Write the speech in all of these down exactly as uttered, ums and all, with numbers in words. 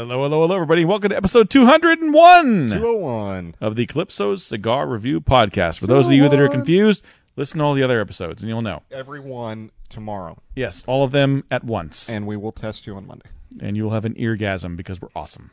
Hello, hello, hello, everybody. Welcome to episode two hundred one two oh one of the Calypso's Cigar Review Podcast. For those of you that are confused, listen to all the other episodes and you'll know. Everyone tomorrow. Yes, all of them at once. And we will test you on Monday. And you will have an eargasm because we're awesome.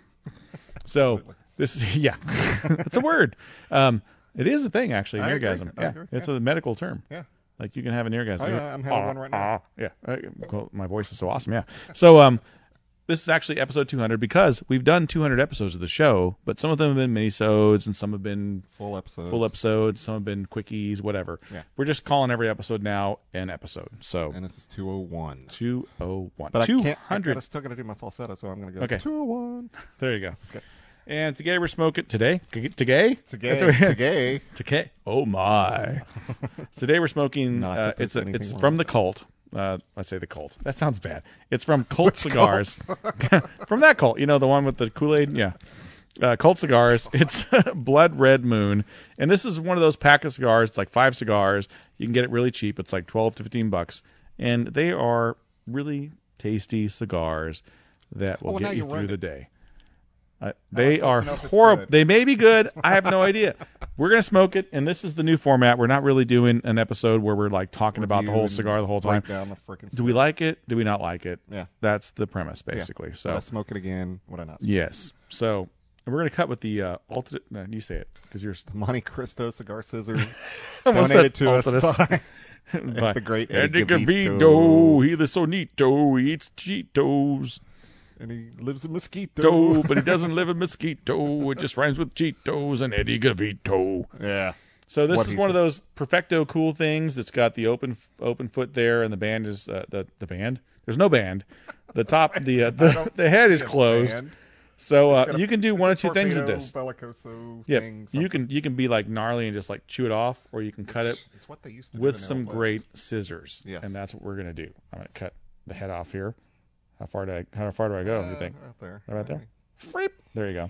So, this is, yeah, it's a word. Um, it is a thing, actually, an I agree. eargasm. I Yeah, agree. it's Yeah. a medical term. Yeah. Like, you can have an eargasm. Oh, yeah, I'm having one right now. Yeah. Uh, cool. My voice is so awesome, yeah. So, um, this is actually episode two hundred because we've done two hundred episodes of the show, but some of them have been mini-sodes and some have been Full episodes. full episodes, some have been quickies, whatever. Yeah. We're just calling every episode now an episode. So, And this is two oh one. two oh one. But I can't, I two hundred. gotta, still got to do my falsetto, so I'm going to go Okay. two oh one. There you go. Okay. And today we're smoking, today? Today? Today. That's what- Today. Today. Oh my! Today we're smoking. Not Uh, that there's it's a, anything it's wrong from with the Cult. Uh, I say the Cult. That sounds bad. It's from Cult Cigars. From that Cult, you know, the one with the Kool-Aid. Yeah, uh, Cult Cigars. It's Blood Red Moon, and this is one of those pack of cigars. It's like five cigars. You can get it really cheap. It's like twelve to fifteen bucks, and they are really tasty cigars that will Oh, well, now get you you're through running. the day. Uh, am I they supposed are to know if it's horrible. good? They may be good. I have no idea. We're gonna smoke it, and this is the new format. We're not really doing an episode where we're like talking about the whole Review and cigar the whole time. break down the frickin' Do we stuff. like it? Do we not like it? Yeah. That's the premise, Yeah. basically. Would So I smoke it again? Would I not? yes. So and we're gonna cut with the uh, alternate. No, you say it because you're Monte Cristo cigar scissors almost donated said to us alternate. by by the great Eddie Eddie Gavito. Gavito. He the sonito. He eats Cheetos. And he lives in Mosquito. Do, but he doesn't live in Mosquito. It just rhymes with Cheetos and Eddie Gavito. Yeah. So this What is he one of said. those perfecto cool things that's got the open open foot there, and the band is uh, the the band. There's no band. The top, the uh, the, the head is closed. And So uh, got a- you can do it's one a or two things with torpedo, this. Bellicoso Yeah, thing, you can you can be like gnarly and just like chew it off, or you can cut it It's what they used to do with in the some Old West. great scissors. Yes. And that's what we're gonna do. I'm gonna cut the head off here. How far do I how far do I go? Uh, you think? Out there. Right there. Freep. There you go.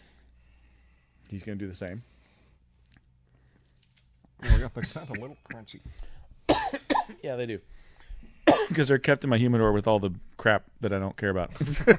He's gonna do the same. Oh, yeah, they sound a little crunchy. Yeah, they do. Because they're kept in my humidor with all the crap that I don't care about.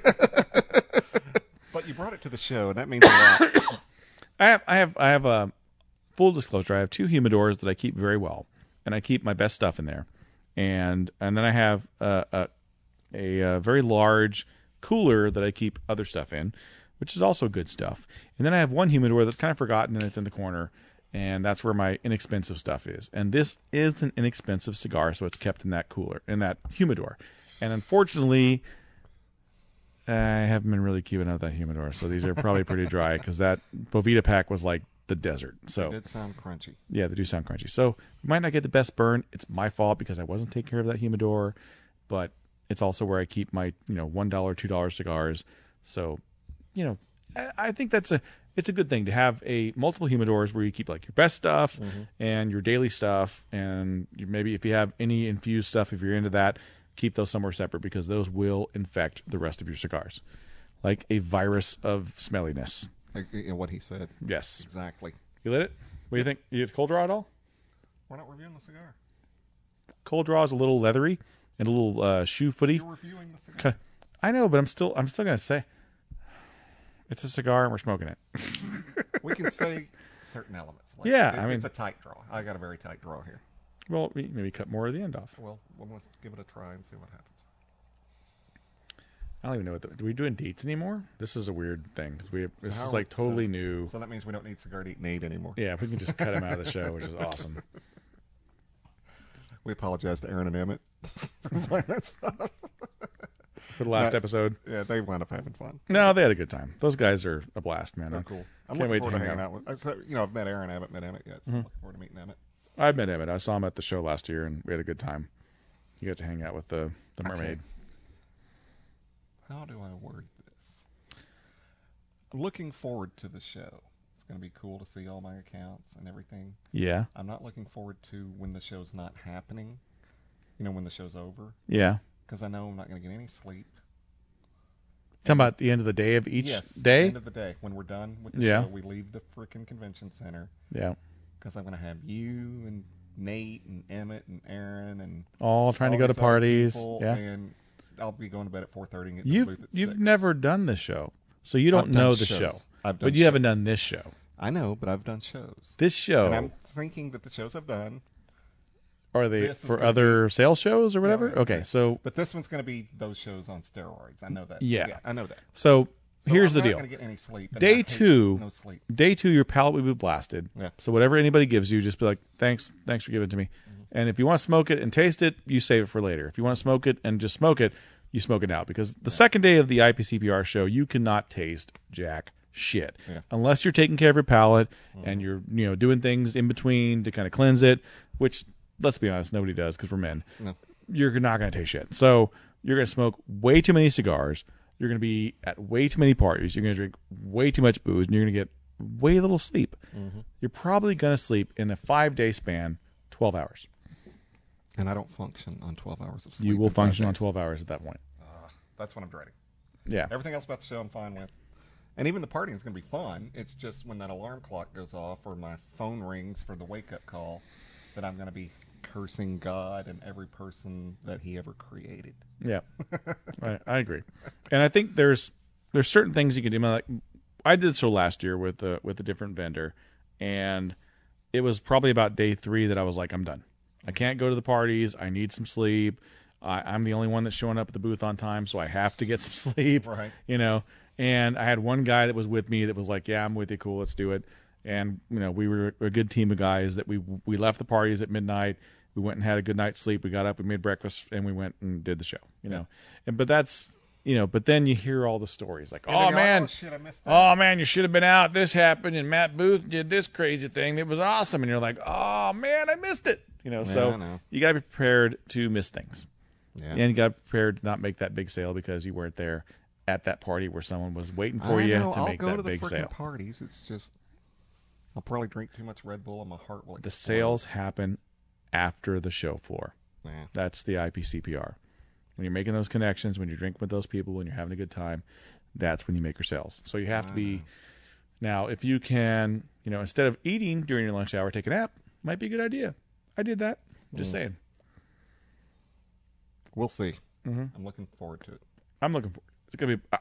But you brought it to the show, and that means a lot. I have, I have, I have a full disclosure. I have two humidors that I keep very well, and I keep my best stuff in there, and and then I have a a, a, a very large cooler that I keep other stuff in, which is also good stuff. And then I have one humidor that's kind of forgotten, and it's in the corner, and that's where my inexpensive stuff is. And this is an inexpensive cigar, so it's kept in that cooler, in that humidor. And unfortunately, I haven't been really keeping up that humidor, so these are probably pretty dry because that Bovita pack was like the desert. So It did sound crunchy. yeah, they do sound crunchy. So we might not get the best burn. It's my fault because I wasn't taking care of that humidor, but it's also where I keep my you know one dollar, two dollar cigars. So you know, I, I think that's a it's a good thing to have a multiple humidors where you keep like your best stuff Mm-hmm. and your daily stuff, and you, maybe if you have any infused stuff, if you're into that, keep those somewhere separate because those will infect the rest of your cigars, like a virus of smelliness. Like, you know, what he said. Yes, Exactly. you lit it. What do you think? You get cold draw at all? We're not reviewing the cigar. Cold draw is a little leathery and a little uh, shoe footy. You're reviewing the cigar. I know, but I'm still I'm still gonna say it's a cigar and we're smoking it. We can say certain elements. Like, Yeah, it- I mean- it's a tight draw. I got a very tight draw here. Well, we- maybe cut more of the end off. Well, well, let's give it a try and see what happens. I don't even know what the, do we doing dates anymore? This is a weird thing because we this how- is like totally so- new. So that means we don't need Cigar to Eat and Eat anymore. Yeah, if we can just cut him out of the show, which is awesome. We apologize to Aaron and Emmett for playing that spot. For the last Right. episode, Yeah, they wound up having fun. no, they had a good time. Those guys are a blast, man. They're I- cool. I'm Can't looking wait to forward to, hang hanging out. out, with. I said, you know, I've met Aaron. I haven't met Emmett yet. So I'm looking forward to meeting Emmett. I've met Emmett. I saw him at the show last year, and we had a good time. You got to hang out with the the mermaid. How do I word this? I'm looking forward to the show. It's going to be cool to see all my accounts and everything. Yeah, I'm not looking forward to when the show's not happening. You know, when the show's over, yeah. because I know I'm not going to get any sleep. Talking about the end of the day of each yes, day. end of the day when we're done with the Yeah. show, we leave the freaking convention center Yeah, because I'm going to have you and Nate and Emmett and Aaron and all trying to all go to these other parties. people, Yeah, and I'll be going to bed at four thirty and get to the you've booth at you've six. never done this show. So you don't I've done know the shows. show. I've done But you haven't shows. done this show. I know, but I've done shows. This show, And I'm thinking that the shows I've done, are they this is for gonna other sales shows or whatever? Yeah, okay, yeah. so but this one's going to be those shows on steroids. I know that. Yeah. I know that. so, So here's I'm the not deal. Gonna get any sleep. and I Day hate two, no sleep. day two, your palate will be blasted. Yeah. So whatever anybody gives you, just be like, thanks, thanks for giving it to me. Mm-hmm. And if you want to smoke it and taste it, you save it for later. If you want to smoke it and just smoke it, you smoke it now. Because the second day of the I P C P R show, you cannot taste jack shit Yeah. unless you're taking care of your palate and you're you know doing things in between to kind of cleanse it. Which, let's be honest, nobody does because we're men. No. You're not going to taste shit. So you're going to smoke way too many cigars. You're going to be at way too many parties. You're going to drink way too much booze, and you're going to get way little sleep. Mm-hmm. You're probably going to sleep in a five-day span, twelve hours. And I don't function on twelve hours of sleep. You will in five function on days. twelve hours at that point. Uh, that's what I'm dreading. Yeah. Everything else about the show I'm fine with. And even the partying is going to be fun. It's just when that alarm clock goes off or my phone rings for the wake-up call that I'm going to be cursing God and every person that he ever created. Yeah, I, I agree, and I think there's there's certain things you can do. Like I did so last year with a with a different vendor, and it was probably about day three that I was like, I'm done. I can't go to the parties. I need some sleep. I, I'm the only one that's showing up at the booth on time, so I have to get some sleep. Right. You know. And I had one guy that was with me that was like, "Yeah, I'm with you. Cool, let's do it." And you know, we were a good team of guys that we we left the parties at midnight. We went and had a good night's sleep. We got up, we made breakfast, and we went and did the show. You know, and but that's you know, but then you hear all the stories like, And "Oh then you're like, man, oh, shit, I missed that. oh man, you should have been out. This happened, and Matt Booth did this crazy thing. It was awesome." And you're like, "Oh man, I missed it." You know, Yeah, so I know. you got to be prepared to miss things, Yeah. and you got to be prepared to not make that big sale because you weren't there at that party where someone was waiting for I you know, to I'll make go that to the big freaking sale. parties. It's just I'll probably drink too much Red Bull and my heart will The explode. sales happen after the show floor. Yeah. That's the I P C P R. When you're making those connections, when you're drinking with those people, when you're having a good time, that's when you make your sales. So you have to be now. If you can, you know, instead of eating during your lunch hour, take a nap. Might be a good idea. I did that. Just Mm. saying. We'll see. Mm-hmm. I'm looking forward to it. I'm looking for. It's gonna be. Uh,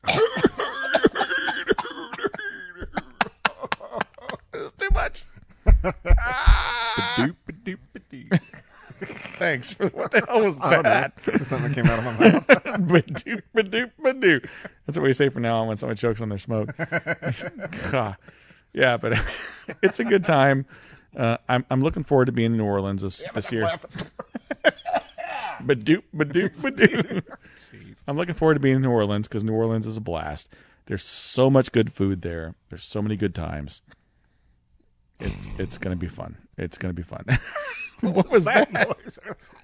it's too much. Doop, doop, doop. Thanks for what the hell was I don't know. that? Something came out of my mouth. Ba-doop, ba-doop, ba-doo. That's what we say from now on when somebody chokes on their smoke. God. Yeah, but it's a good time. Uh, I'm I'm looking forward to being in New Orleans this, this year. Ba-doop, ba-doop, ba-doo. Jeez. I'm looking forward to being in New Orleans because New Orleans is a blast. There's so much good food there. There's so many good times. It's it's gonna be fun. It's gonna be fun. What was that? noise?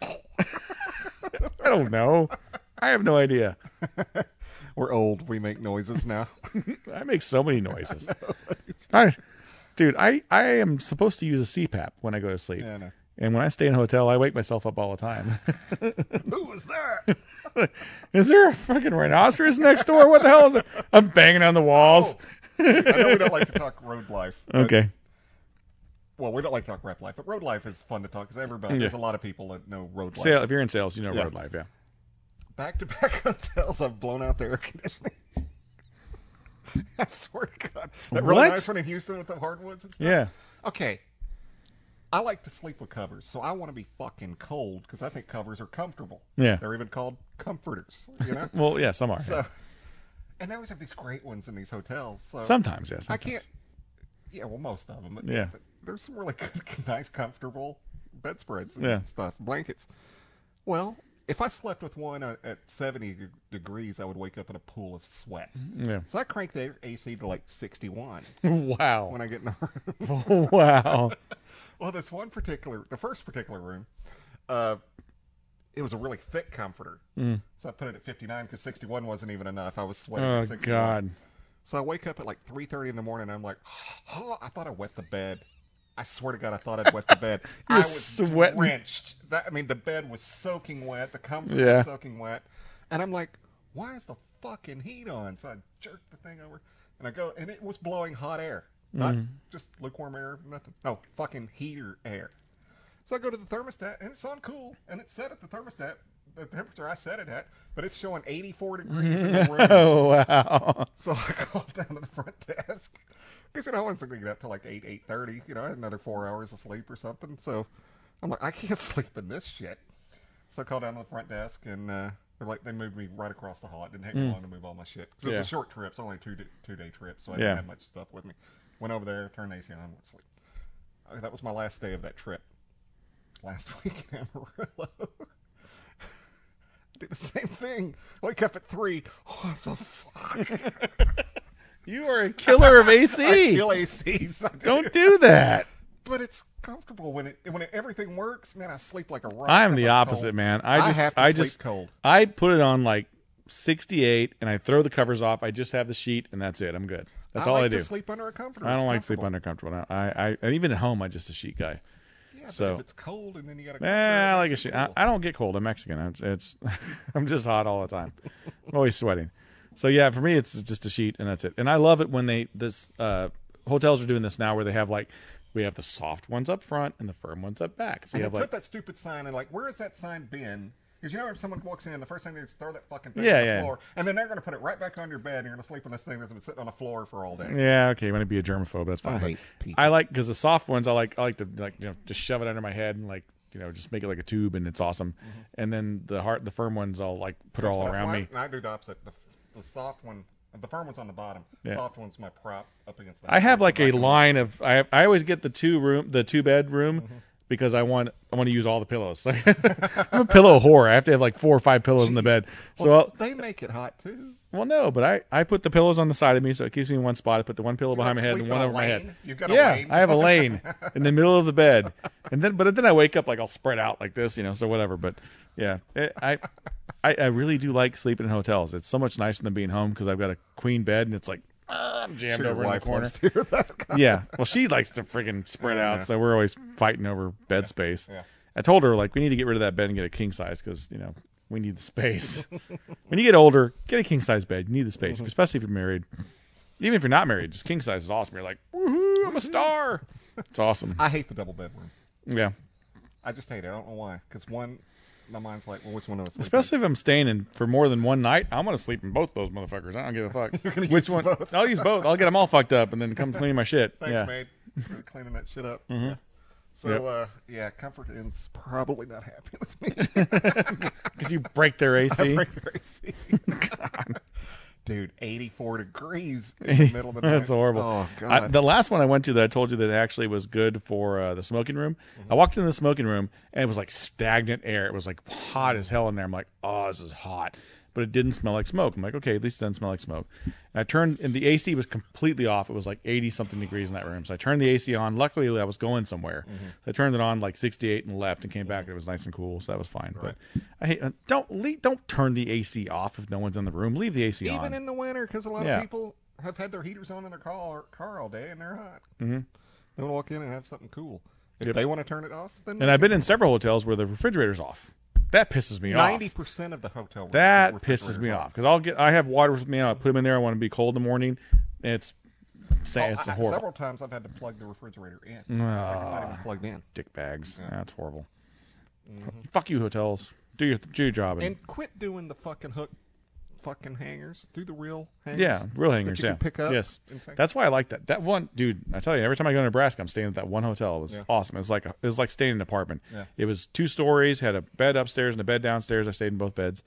I don't know. I have no idea. We're old. We make noises now. I make so many noises. I, dude, I, I am supposed to use a C PAP when I go to sleep. Yeah, I know. And when I stay in a hotel, I wake myself up all the time. Who was that? Is there a fucking rhinoceros next door? What the hell is it? I'm banging on the walls. I know we don't like to talk road life. but- Okay. Well, we don't like to talk rep life, but road life is fun to talk because everybody, Yeah. there's a lot of people that know road life. Sale, if you're in sales, you know Yeah. road life, yeah. Back to back hotels, I've blown out the air conditioning. I swear to God. That really What? nice one in Houston with the hardwoods and stuff. Yeah. Okay. I like to sleep with covers, so I want to be fucking cold because I think covers are comfortable. Yeah. They're even called comforters, you know? Well, yeah, some are. so, and they always have these great ones in these hotels. So Sometimes, yes. Yeah, I can't. Yeah, well, most of them. But, Yeah. but there's some really good, nice, comfortable bedspreads and Yeah. stuff, blankets. Well, if I slept with one at at seventy de- degrees, I would wake up in a pool of sweat. Yeah. So I crank the A C to like sixty-one Wow. when I get in the room. Wow. Well, this one particular, the first particular room, uh, it was a really thick comforter. Mm. So I put it at fifty-nine because sixty-one wasn't even enough. I was sweating Oh, at sixty-one. God. So I wake up at like three thirty in the morning, and I'm like, oh, I thought I wet the bed. I swear to God, I thought I'd wet the bed. I You're was sweating. drenched. That, I mean, the bed was soaking wet. The comforter Yeah. was soaking wet. And I'm like, why is the fucking heat on? So I jerked the thing over, and I go, and it was blowing hot air. Not Mm. just lukewarm air, nothing. No, fucking heater air. So I go to the thermostat, and it's on cool, and it's set at the thermostat, the temperature I set it at, but it's showing eighty-four degrees in the room. Oh, wow. So I called down to the front desk. Because, you know, I wasn't going to get up till like eight, eight thirty. You know, I had another four hours of sleep or something. So I'm like, I can't sleep in this shit. So I called down to the front desk, and uh, they're like, they moved me right across the hall. It didn't take me Mm. long to move all my shit. Because Yeah. it's a short trip. It's only a two, day, two day trip, so I Yeah. didn't have much stuff with me. Went over there, turned the A C on, went to sleep. Uh, That was my last day of that trip. Last week in Amarillo. Did the same thing. Wake up at three. What the fuck? You are a killer of A I C. feel A Cs. I do. Don't do that. But it's comfortable when it when it, everything works. Man, I sleep like a rock. I'm 'cause the opposite, cold. man. I just, have to I sleep just, cold. I put it on like sixty-eight, and I throw the covers off. I just have the sheet, and that's it. I'm good. That's I all like I do. To sleep under a comforter. I don't It's like sleep comfortable. under comfortable. I, I, and even at home, I'm just a sheet guy. Yeah, so- but if it's cold and then you got to. Eh, I like a sheet. I, I don't get cold. I'm Mexican. I'm, it's, I'm just hot all the time. I'm always sweating. So yeah, for me, it's just a sheet, and that's it. And I love it when they this uh, hotels are doing this now, where they have like we have the soft ones up front and the firm ones up back. So And you they have put like that stupid sign and like, where has that sign been? Because you know, if someone walks in, the first thing they do is throw that fucking thing Yeah, on the yeah. floor, and then they're going to put it right back on your bed, and you're going to sleep on this thing that's been sitting on the floor for all day. yeah, okay, you want to be a germaphobe? That's fine. I but hate people. I like because the soft ones, I like I like to like you know just shove it under my head and like you know just make it like a tube, and it's awesome. Mm-hmm. And then the hard the firm ones, I'll like put That's all what I- around well, me. I, I do the opposite. The, the soft one, the firm one's on the bottom. The Yeah. soft one's my prop up against the I have so like I a can- line of I I always get the two room the two bed room Mm-hmm. because I want I want to use all the pillows. I'm a pillow whore. I have to have like four or five pillows in the bed. So Well, I'll, they make it hot too. well no, but I I put the pillows on the side of me so it keeps me in one spot. I put the one pillow So you behind my like head sleep and in one a over my head. lane? You've got a Yeah, lane? I have a lane in the middle of the bed, and then but then I wake up like I'll spread out like this, you know. So whatever. But yeah, it, I. I, I really do like sleeping in hotels. It's so much nicer than being home because I've got a queen bed and it's like ah, I'm jammed Sure, your over in the wife corner. loves to hear that. Yeah. Well, she likes to freaking spread Yeah, out, yeah. so we're always fighting over bed space. Yeah. I told her like we need to get rid of that bed and get a king size because you know we need the space. When you get older, get a king size bed. You need the space, especially if you're married. Even if you're not married, just king size is awesome. You're like, woohoo, I'm a star. It's awesome. I hate the double bedroom. Yeah. I just hate it. I don't know why. Because one, my mind's like, well, which one of us? Especially if I'm staying in for more than one night, I'm gonna sleep in both those motherfuckers. I don't give a fuck. You're gonna Which use one? both. I'll use both. I'll get them all fucked up and then come clean my shit. Thanks, yeah. maid, for cleaning that shit up. Yeah. So, Yep. uh, yeah, Comfort Inn's probably not happy with me. Because you break their A I C. break their A C. Dude, eighty-four degrees in the middle of the night. That's horrible. Oh, I, God. the last one I went to that I told you that actually was good for uh, the smoking room. Mm-hmm. I walked into the smoking room and it was like stagnant air. It was like hot as hell in there. I'm like, oh, this is hot. But it didn't smell like smoke. I'm like, okay, at least it doesn't smell like smoke. And I turned, and the A C was completely off. It was like eighty something degrees in that room. So I turned the A C on. Luckily, I was going somewhere. Mm-hmm. I turned it on like sixty-eight and left and came back. And it was nice and cool, so that was fine. But I hate uh, don't leave, don't turn the A C off if no one's in the room. Leave the A C on. Even in the winter, because a lot Yeah. of people have had their heaters on in their car, car all day and they're hot. Mm-hmm. They want to walk in and have something cool. If Yep. they want to turn it off, then And I've been in several hotels where the refrigerator's off. That pisses me ninety off. percent of the hotel rooms That with pisses me refrigerators off because I'll get I have water with me. And I put them in there. I want to be cold in the morning. It's say Oh, it's I- horrible. several times I've had to plug the refrigerator in. It's, like it's not even plugged in. Dick bags. That's horrible. Fuck you, hotels. Do your do your job. And, And quit doing the fucking hook, fucking hangers. Do the real hangers. yeah, real hangers. that you Yeah, can pick up. yes. in fact. That's why I like that. That one, dude. I tell you, every time I go to Nebraska, I'm staying at that one hotel. It was Yeah. awesome. It was like a, it was like staying in an apartment. Yeah. It was two stories, had a bed upstairs and a bed downstairs. I stayed in both beds.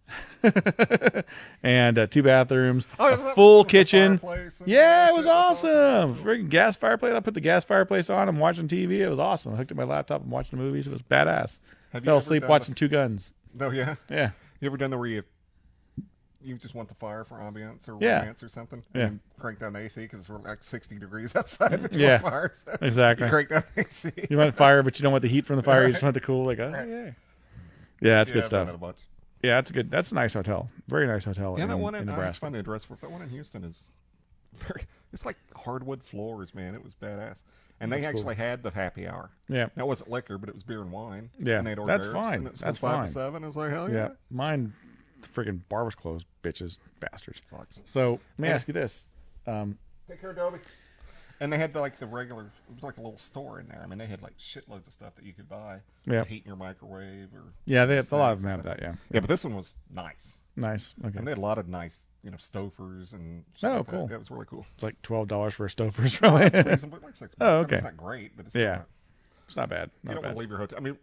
and uh, two bathrooms, Oh, yeah, a that- full with the kitchen. fireplace and Yeah, all it was that shit. That's awesome. Friggin' gas fireplace. I put the gas fireplace on. I'm watching T V. It was awesome. I hooked up my laptop and watching movies. It was badass. Have you Fell ever asleep done watching Two Guns. Oh yeah. Yeah. You ever done the where you, you just want the fire for ambiance or Yeah. romance or something? Yeah. And crank down the A C because it's like sixty degrees outside. But you Yeah. want fire, so Exactly. You crank down the A C. You want fire, but you don't want the heat from the fire. You Right. just want the cool. Like, oh Right. yeah. Yeah, that's Yeah, good I've done stuff. that a bunch. Yeah, that's a good. That's a nice hotel. Very nice hotel Yeah, in, that one in in, I Nebraska. find the address for it. That one in Houston is very. It's like hardwood floors, man. It was badass. And they That's actually had the happy hour. Yeah. That wasn't liquor, but it was beer and wine. Yeah, and they had hors that's d'oeuvres, fine. And it was That's from five fine. to seven. I was like, hell yeah. Yeah, mine, freaking barber's closed, bitches, bastards. Sucks. So let me Yeah. ask you this: um, Take care, Dobie. And they had the, like the regular. It was like a little store in there. I mean, they had like shitloads of stuff that you could buy. Yeah. Heat in your microwave or. Yeah, they have, a lot of them snacks have and that. stuff. Yeah. Yeah, but this one was nice. Nice. Okay. And they had a lot of nice, you know, Stofers and. Shit Oh, like that. cool. Yeah, it was really cool. It's like twelve dollars for a Stouffer's, probably. It's reasonable, like six bucks. Oh, I mean, okay. it's not great, but it's Yeah. Not, It's not bad. you Not don't bad. want to leave your hotel. I mean,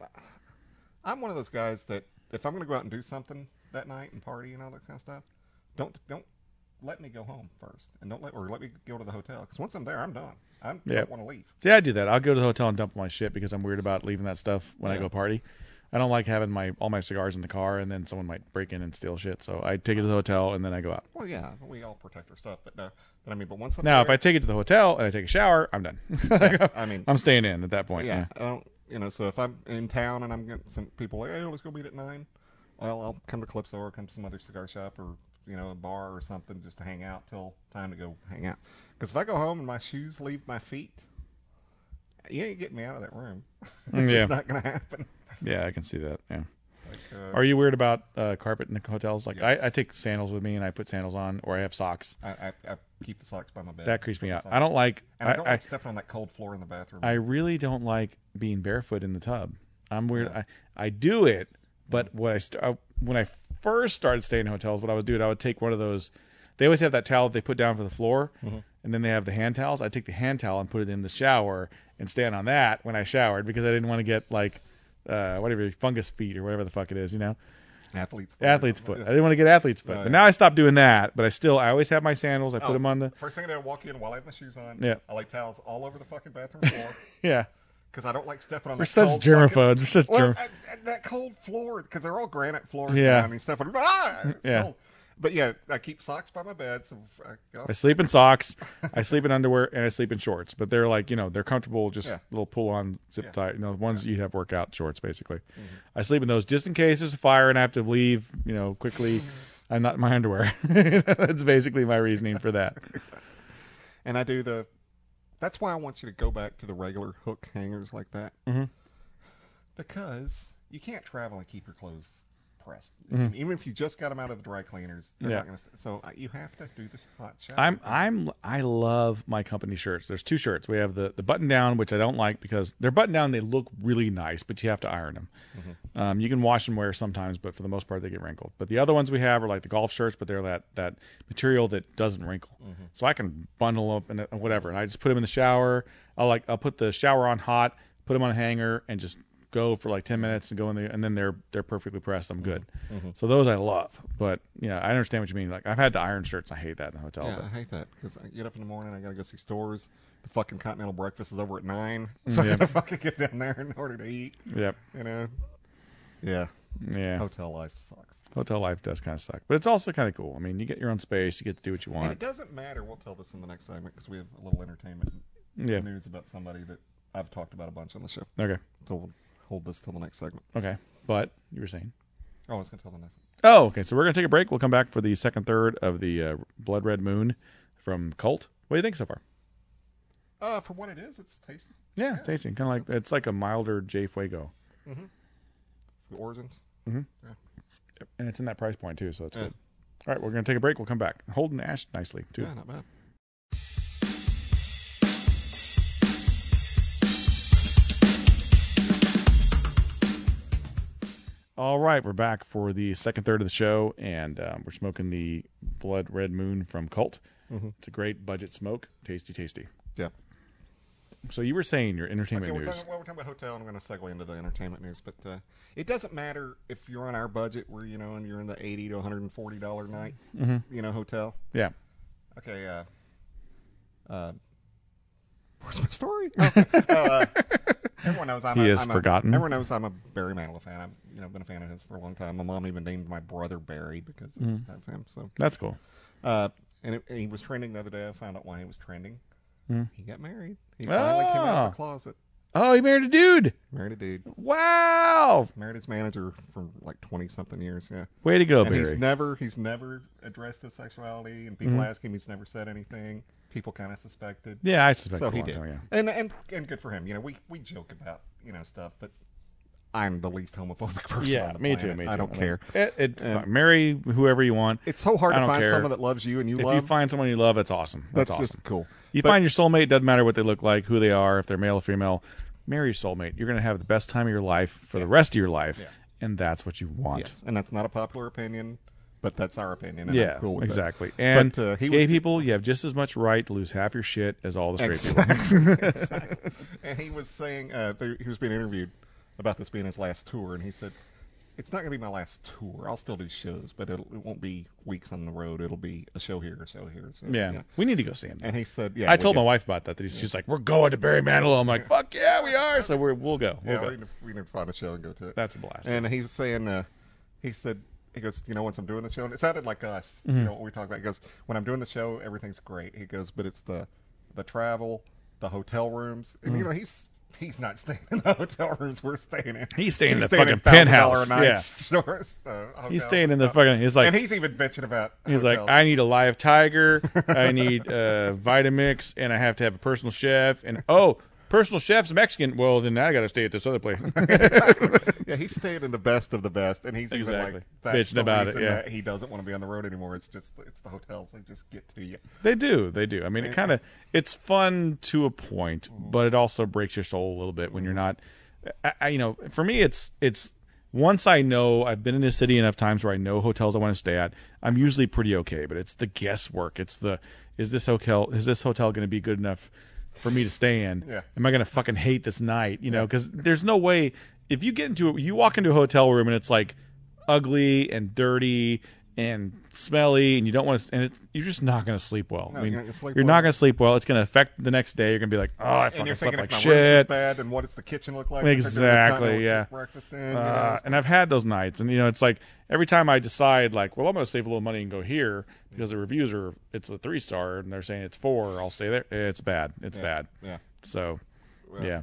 I'm one of those guys that if I'm going to go out and do something that night and party and all that kind of stuff, don't don't let me go home first, and don't let or let me go to the hotel because once I'm there, I'm done. I Yeah. don't want to leave. See, I do that. I'll go to the hotel and dump my shit because I'm weird about leaving that stuff when I Yeah. go party. I don't like having my all my cigars in the car and then someone might break in and steal shit. So I take it to the hotel and then I go out. Well, yeah, we all protect our stuff, but no, but I mean, but once I'm Now, if there, I take it to the hotel and I take a shower, I'm done. I mean, I'm staying in at that point. yeah, I don't, you know, so if I'm in town and I'm getting some people like, hey, let's go meet at nine, well, I'll come to Calypso or come to some other cigar shop or you know a bar or something just to hang out till time to go hang out. Because if I go home and my shoes leave my feet, you ain't getting me out of that room. It's Yeah. just not gonna happen. Yeah, I can see that. Yeah. Like, uh, Are you weird about uh, carpet in the hotels? Like Yes. I, I take sandals with me and I put sandals on, or I have socks. I, I, I keep the socks by my bed. That creeps me Put the out. socks- I don't like. And I, I, don't I, like stepping on that cold floor in the bathroom. I really don't like being barefoot in the tub. I'm weird. Yeah. I, I do it, but what I, st- I when I first started staying in hotels, what I would do, I would take one of those. They always have that towel that they put down for the floor, Mm-hmm. and then they have the hand towels. I take the hand towel and put it in the shower and stand on that when I showered because I didn't want to get like uh, whatever fungus feet or whatever the fuck it is, you know, athlete's foot. athlete's foot. I didn't want to get athlete's foot, Oh, but yeah. now I stopped doing that. But I still, I always have my sandals. I put Oh, them on the First thing I do, I walk in while I have my shoes on. Yeah. I lay towels all over the fucking bathroom floor yeah. because I don't like stepping on We're that such cold germaphobes. fucking- We're such Well, germ. that, that- that cold floor because they're all granite floors. Yeah. now, I mean, stuff. Like, ah, it's Yeah. cold. But yeah, I keep socks by my bed. So if I get I off, sleep in socks, I sleep in underwear, and I sleep in shorts. But they're like, you know, they're comfortable, just Yeah. little pull on, zip Yeah. tie, you know, ones you have workout shorts, basically. Mm-hmm. I sleep in those just in case there's a fire and I have to leave, you know, quickly. I'm not in my underwear. That's basically my reasoning for that. and I do the. That's why I want you to go back to the regular hook hangers like that. Mm-hmm. Because you can't travel and keep your clothes pressed. Even if you just got them out of the dry cleaners, they're Mm-hmm. Yeah. not gonna. st- So uh, you have to do this hot shower. I'm I'm I love my company shirts. There's two shirts. We have the the button down, which I don't like because they're button down. They look really nice, but you have to iron them. Mm-hmm. Um, you can wash and wear sometimes, but for the most part they get wrinkled. But the other ones we have are like the golf shirts, but they're that that material that doesn't wrinkle. Mm-hmm. So I can bundle up and whatever, and I just put them in the shower. I'll like I'll put the shower on hot, put them on a hanger, and just go for like ten minutes and go in there, and then they're they're perfectly pressed. I'm good. Mm-hmm. So those I love. But yeah, I understand what you mean. Like I've had to iron shirts. I hate that in the hotel. Yeah, but. I hate that because I get up in the morning, I gotta go see stores. The fucking continental breakfast is over at nine, so I Yep. gotta fucking get down there in order to eat. Yep. You know, yeah. Yeah. Hotel life sucks, Hotel life does kind of suck, but it's also kind of cool. I mean, you get your own space, you get to do what you and it want. doesn't matter. We'll tell this in the next segment because we have a little entertainment Yeah. news about somebody that I've talked about a bunch on the show. Okay. So we'll hold this till the next segment. Okay. But you were saying. Oh, I was gonna tell the next. Oh, okay. So we're gonna take a break. We'll come back for the second third of the uh, Blood Red Moon from Cult. What do you think so far? Uh, for what it is, it's tasty. Yeah, it's tasty. Kind of like it's like a milder J Fuego, The origins. and it's in that price point too, so it's Yeah. good. All right, we're gonna take a break. We'll come back. Holding Ash nicely too. Yeah, not bad. All right, we're back for the second third of the show, and um, we're smoking the Blood Red Moon from Cult. Mhm. It's a great budget smoke, tasty, tasty. Yeah. So you were saying your Okay, entertainment we're news. talking, well, we're talking about hotel, and I'm going to segue into the entertainment news. But uh, it doesn't matter if you're on our budget, where you know, and you're in the eighty to one hundred and forty dollar night, Mm-hmm. you know, hotel. Yeah. Okay. Uh, uh, where's my story? Oh, uh, everyone knows I'm. He a, has I'm forgotten. A, everyone knows I'm a Barry Manilow fan. I've you know been a fan of his for a long time. My mom even named my brother Barry because of, Mm-hmm. of him. So, That's cool. uh, and, it, and he was trending the other day. I found out why he was trending. Mhm. He got married. He finally came out Oh. of the closet. Oh, he married a dude. Married a dude. Wow. Married his manager for like twenty something years. Yeah. Way to go, And he's Barry. never he's never addressed his sexuality, and people Mhm. ask him, he's never said anything. People kind of suspected. Yeah, I suspect So for a he long did, time, yeah. and and and good for him. You know, we we joke about you know stuff, but I'm the least homophobic person Yeah, on the me planet. too. Me too. I don't care. It, it, fine. Marry whoever you want. It's so hard I to don't find care. someone that loves you and you If love. you find someone you love, it's awesome. That's, that's awesome. just cool. You But- find your soulmate. Doesn't matter what they look like, who they are, if they're male or female. Marry your soulmate. You're going to have the best time of your life for the rest of your life, Yeah. and that's what you want. Yes, and that's not a popular opinion, but that's our opinion. And Yeah, I'm cool with exactly. That. And but, uh, he gay was, people, you have just as much right to lose half your shit as all the straight people. exactly. exactly. And he was saying uh, th- he was being interviewed about this being his last tour, and he said, "It's not going to be my last tour. I'll still do shows, but it'll, it won't be weeks on the road. It'll be a show here, a show here." So, Yeah, you know. we need to go see him. And he said, "Yeah." I we told do. my wife about that. That he's, she's like, "We're going to Barry Manilow." I'm like, "Fuck yeah, we are!" So we're, we'll go. We'll Yeah, go. we need, to, we need to find a show and go to it. That's a blast. And he was saying, uh, he said, he goes, you know, once I'm doing the show, and it sounded like us, Mm-hmm. you know, what we talk about. He goes, when I'm doing the show, everything's great. He goes, but it's the the travel, the hotel rooms, and Mm. you know, he's he's not staying in the hotel rooms we're staying in. He's staying in the staying fucking one thousand dollars penthouse. a night Yeah. stores, uh, hotels He's staying and in the stuff. fucking. He's like, and he's even bitching about. he's hotels. like, I need a live tiger. I need uh, Vitamix, and I have to have a personal chef. And oh, personal chef's Mexican. Well, then I got to stay at this other place. Yeah, he's staying in the best of the best, and he's Exactly. even like that's Bitching the about it, reason yeah. that he doesn't want to be on the road anymore. It's just it's the hotels; they just get to you. They do. They do. I mean, it kind of it's fun to a point, but it also breaks your soul a little bit when you're not. I, I, you know, for me, it's it's once I know I've been in a city enough times where I know hotels I want to stay at. I'm usually pretty okay, but it's the guesswork. It's the is this hotel is this hotel going to be good enough for me to stay in? Yeah. Am I going to fucking hate this night? You know, because there's no way if you get into a, you walk into a hotel room and it's like ugly and dirty and smelly and you don't want to and it's, you're just not going to sleep well. No, I mean, you're not gonna sleep you're well. not going to sleep well. It's going to affect the next day. You're going to be like, oh, I And fucking you're slept thinking, like if my room's this shit. bad, and what does the kitchen look like? If they're doing this Exactly, continental yeah. Breakfast in, you know, Uh, it's- and I've had those nights, and you know, it's like every time I decide, like, well, I'm going to save a little money and go here because the reviews are it's a three star and they're saying it's four. I'll stay there. It's bad. It's yeah, bad. Yeah. So, yeah,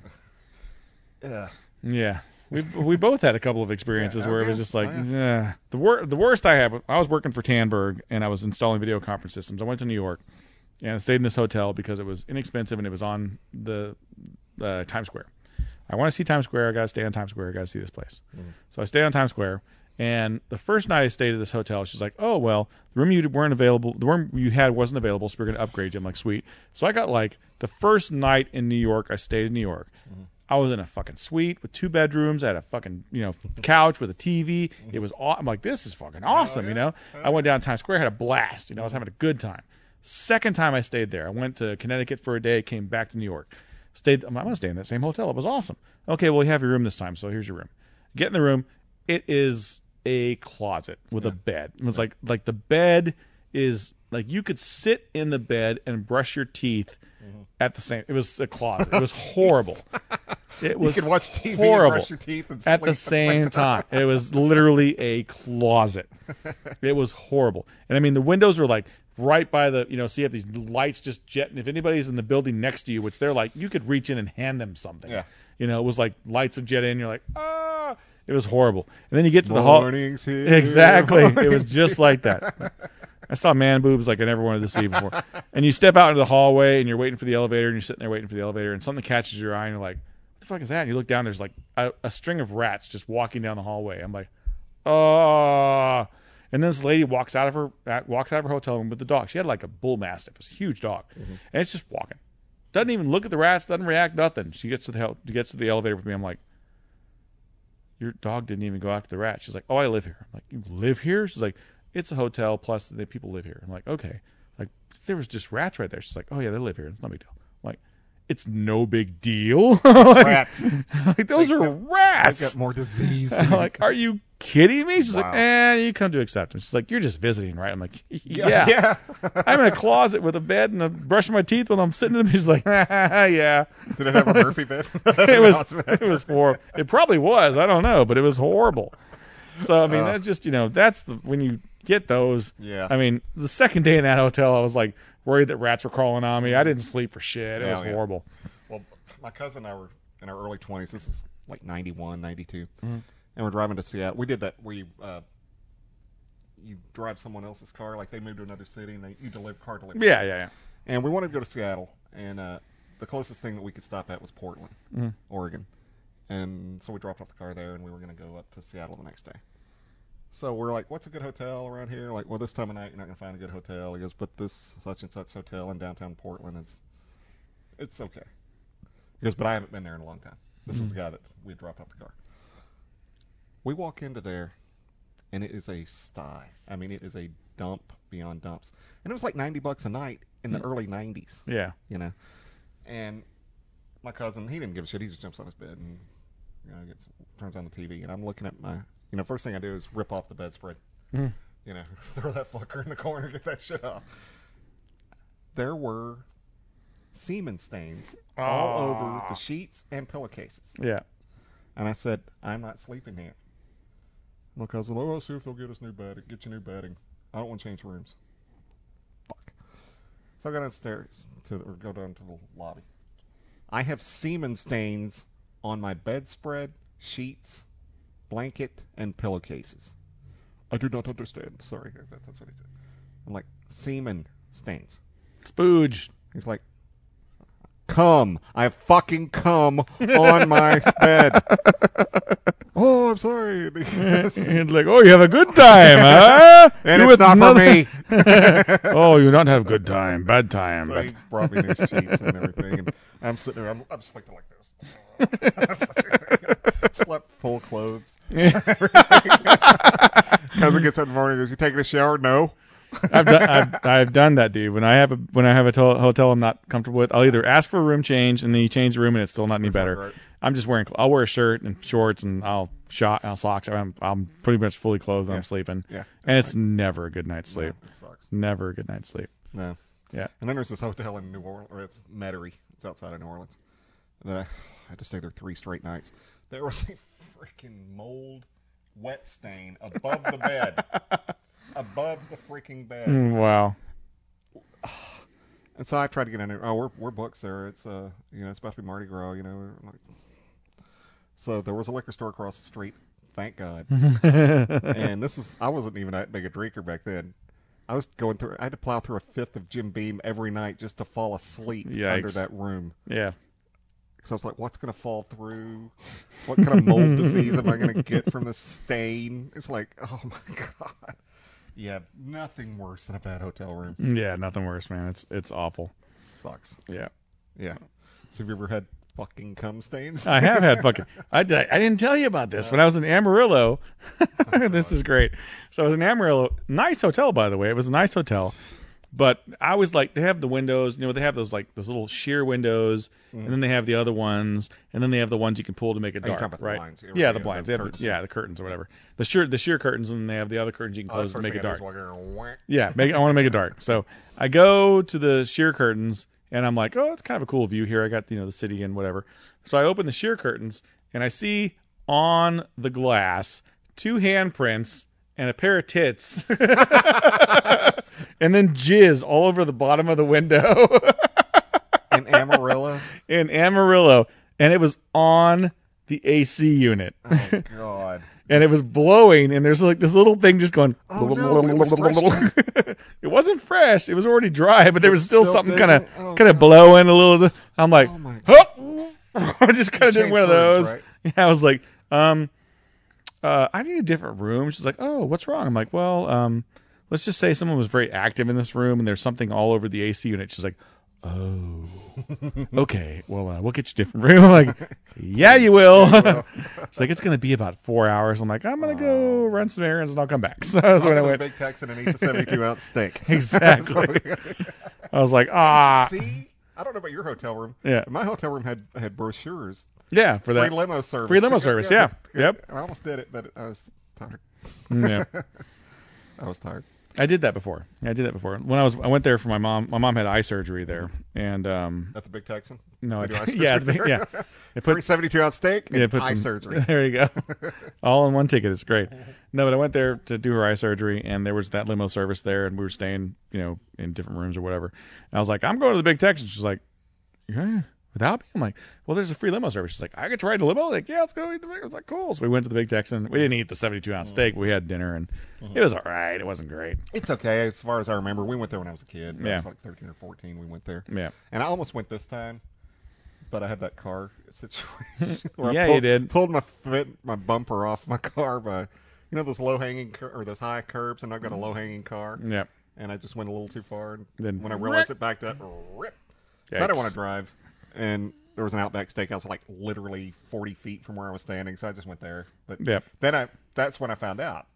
Yeah. yeah. We we both had a couple of experiences Yeah, where it okay. was just like Oh, yeah. the wor- the worst I have. I was working for Tandberg and I was installing video conference systems. I went to New York and I stayed in this hotel because it was inexpensive and it was on the uh, Times Square. I want to see Times Square. I got to stay on Times Square. I got to see this place. Mm-hmm. So I stayed on Times Square. And the first night I stayed at this hotel, she's like, "Oh well, the room you weren't available, the room you had wasn't available, so we're going to upgrade you." I'm like, "Sweet." So I got like the first night in New York. I stayed in New York. Mm-hmm. I was in a fucking suite with two bedrooms. I had a fucking you know couch with a T V. It was aw- I'm like, this is fucking awesome. You know, I went down Times Square, had a blast. You know, I was having a good time. Second time I stayed there, I went to Connecticut for a day, came back to New York. Stayed. I'm going to stay in that same hotel. It was awesome. Okay, well, you have your room this time, so here's your room. Get in the room. It is a closet with a bed. It was like like the bed is like you could sit in the bed and brush your teeth at the same. It was a closet. It was horrible. It was You could watch T V horrible and brush your teeth and at sleep the same time. It was literally a closet. It was horrible. And I mean, the windows were like right by the, you know, so you have these lights just jetting. If anybody's in the building next to you, which they're like, you could reach in and hand them something. Yeah. You know, it was like lights would jet in. You're like, ah. It was horrible. And then you get to the hall. Mornings here. Exactly. It was mornings just like that. I saw man boobs like I never wanted to see before. And you step out into the hallway and you're waiting for the elevator and you're sitting there waiting for the elevator and something catches your eye and you're like, what the fuck is that? And you look down, there's like a, a string of rats just walking down the hallway. I'm like, oh. And then this lady walks out of her walks out of her hotel room with the dog. She had like a bull mastiff. It was a huge dog. Mm-hmm. And it's just walking. Doesn't even look at the rats, doesn't react, nothing. She gets to the hel- gets to the elevator with me. I'm like, your dog didn't even go after the rat. She's like, oh, I live here. I'm like, you live here? She's like, it's a hotel, plus the people live here. I'm like, okay. Like, there was just rats right there. She's like, oh, yeah, they live here. It's no big deal. I'm like, it's no big deal. like, Rats. like, those They are got- rats. I've got more disease. I'm like, are you kidding me? She's Wow. like, eh, you come to accept. And she's like, you're just visiting, right? I'm like, yeah. yeah. I'm in a closet with a bed and I'm brushing my teeth when I'm sitting in it. She's like, yeah. Did it have a Murphy bed? It was it was horrible. It probably was. I don't know, but it was horrible. So I mean, Uh. that's just you know, that's the when you get those. Yeah. I mean, the second day in that hotel, I was like worried that rats were crawling on me. I didn't sleep for shit. It Yeah, was yeah. horrible. Well, my cousin and I were in our early twenties. This is like ninety-one, ninety-two. Mm-hmm. And we're driving to Seattle. We did that where you uh, you drive someone else's car, like they moved to another city and they, you deliver car delivery. Yeah, yeah, yeah. And we wanted to go to Seattle, and uh, the closest thing that we could stop at was Portland, Mm-hmm. Oregon. And so we dropped off the car there, and we were going to go up to Seattle the next day. So we're like, what's a good hotel around here? Like, well, this time of night you're not going to find a good hotel. He goes, but this such and such hotel in downtown Portland is, it's okay. He goes, but I haven't been there in a long time. This mm. was the guy that we had dropped off the car. We walk into there, and it is a sty. I mean, it is a dump beyond dumps. And it was like ninety bucks a night in the mm. early nineties. Yeah. You know? And my cousin, he didn't give a shit. He just jumps on his bed and, you know, gets, turns on the T V. And I'm looking at my... You know, first thing I do is rip off the bedspread. Mm. You know, throw that fucker in the corner, get that shit off. There were semen stains oh. all over the sheets and pillowcases. Yeah. And I said, I'm not sleeping here. My cousin, oh, I'll see if they'll get us new bedding. Get you new bedding. I don't want to change rooms. Fuck. So I go downstairs to, or go down to the lobby. I have semen stains on my bedspread, sheets, blanket, and pillowcases. I do not understand. Sorry, that's what he said. I'm like, semen stains. Spooge. He's like, cum. I fucking cum on my bed. Oh, I'm sorry. And like, oh, you have a good time, huh? And you it's not another... for me. Oh, you don't have good time, bad time. So but... he brought me these sheets and everything, and I'm sitting there, I'm, I'm sleeping like this. Slept full clothes. Cousin gets up in the morning and goes, you taking a shower? No. I've, done, I've I've done that, dude. When I have a when I have a to- hotel I'm not comfortable with, I'll either ask for a room change and then you change the room and it's still not any better. Right. I'm just wearing. I'll wear a shirt and shorts and I'll shot I'll socks. I'm I'm pretty much fully clothed when yeah. I'm sleeping. Yeah, and it's like, never a good night's sleep. No, it sucks. Never a good night's sleep. No. Yeah. And then there's this hotel in New Orleans, or it's Metairie. It's outside of New Orleans. That I, I had to stay there three straight nights. There was a freaking mold wet stain above the bed. Above the freaking bed. Mm, wow. And so I tried to get in there. Oh, we're we're booked, sir. It's uh, you know, it's about to be Mardi Gras. You know, like. So there was a liquor store across the street. Thank God. And this is I wasn't even that big a drinker back then. I was going through. I had to plow through a fifth of Jim Beam every night just to fall asleep Yikes. under that room. Yeah. Because I was like, what's going to fall through? What kind of mold disease am I going to get from this stain? It's like, oh my God. Yeah, nothing worse than a bad hotel room. Yeah, nothing worse, man. It's it's awful. Sucks. Yeah. Yeah. So have you ever had fucking cum stains? I have had fucking... I, I, I didn't tell you about this. When I was in Amarillo... this is great. So I was in Amarillo. Nice hotel, by the way. It was a nice hotel. But I was like, they have the windows, you know, they have those like those little sheer windows, mm. and then they have the other ones, and then they have the ones you can pull to make it oh, dark, you're talking about right? The blinds. Yeah, yeah, the blinds. The they have the, yeah, the curtains or whatever. The sheer the sheer curtains, and then they have the other curtains you can close oh, to make it dark. Walking, yeah, make, I want to make it dark. So I go to the sheer curtains, and I'm like, oh, it's kind of a cool view here. I got, you know, the city and whatever. So I open the sheer curtains, and I see on the glass two handprints and a pair of tits. And then jizz all over the bottom of the window. In Amarillo? In Amarillo. And it was on the A C unit. Oh, God. And it was blowing, and there's like this little thing just going. Oh, no, it was fresh. It wasn't fresh. It was already dry, but there was still, still something kind of oh, kind of blowing a little. I'm like, oh my oh! I just kind of did one of those. Right? Yeah, I was like, um, uh, I need a different room. She's like, oh, what's wrong? I'm like, well, um, let's just say someone was very active in this room and there's something all over the A C unit. She's like, oh, okay. Well, uh, we'll get you a different room. I'm like, yeah, you will. Yeah, you will. She's like, it's going to be about four hours. I'm like, I'm going to go run some errands and I'll come back. So that's when I went. Big Texan and eat the seventy-two ounce steak. Exactly. I was like, ah. Did you see? I don't know about your hotel room. Yeah. My hotel room had, had brochures. Yeah, for that. Free limo service. Free limo service, yeah. yeah. Yep. I almost did it, but I was tired. Yeah. I was tired. I did that before. I did that before. When I was, I went there for my mom. My mom had eye surgery there, and um, at the Big Texan. No, I, eye yeah, the, yeah. They put seventy-two ounce steak. And yeah, put eye some, surgery. There you go. All in one ticket. It's great. No, but I went there to do her eye surgery, and there was that limo service there, and we were staying, you know, in different rooms or whatever. And I was like, I'm going to the Big Texan. She's like, yeah. Without me? I'm like, well, there's a free limo service. She's like, I get to ride the limo? Like, yeah, let's go eat the big. I was like, cool. So we went to the Big Texan. We didn't eat the seventy-two ounce steak. But we had dinner, and mm-hmm. it was all right. It wasn't great. It's okay. As far as I remember, we went there when I was a kid. Yeah. I was like thirteen or fourteen. We went there. Yeah. And I almost went this time, but I had that car situation. Where Yeah, I pulled, you did. Pulled my foot, my bumper off my car by, you know, those low hanging cur- or those high curbs, and I've got a low hanging car. Yep. And I just went a little too far. And Then when I realized it backed up, rip. So I didn't Yikes. want to drive. And there was an Outback Steakhouse like literally forty feet from where I was standing, so I just went there. But Yep. then I that's when I found out.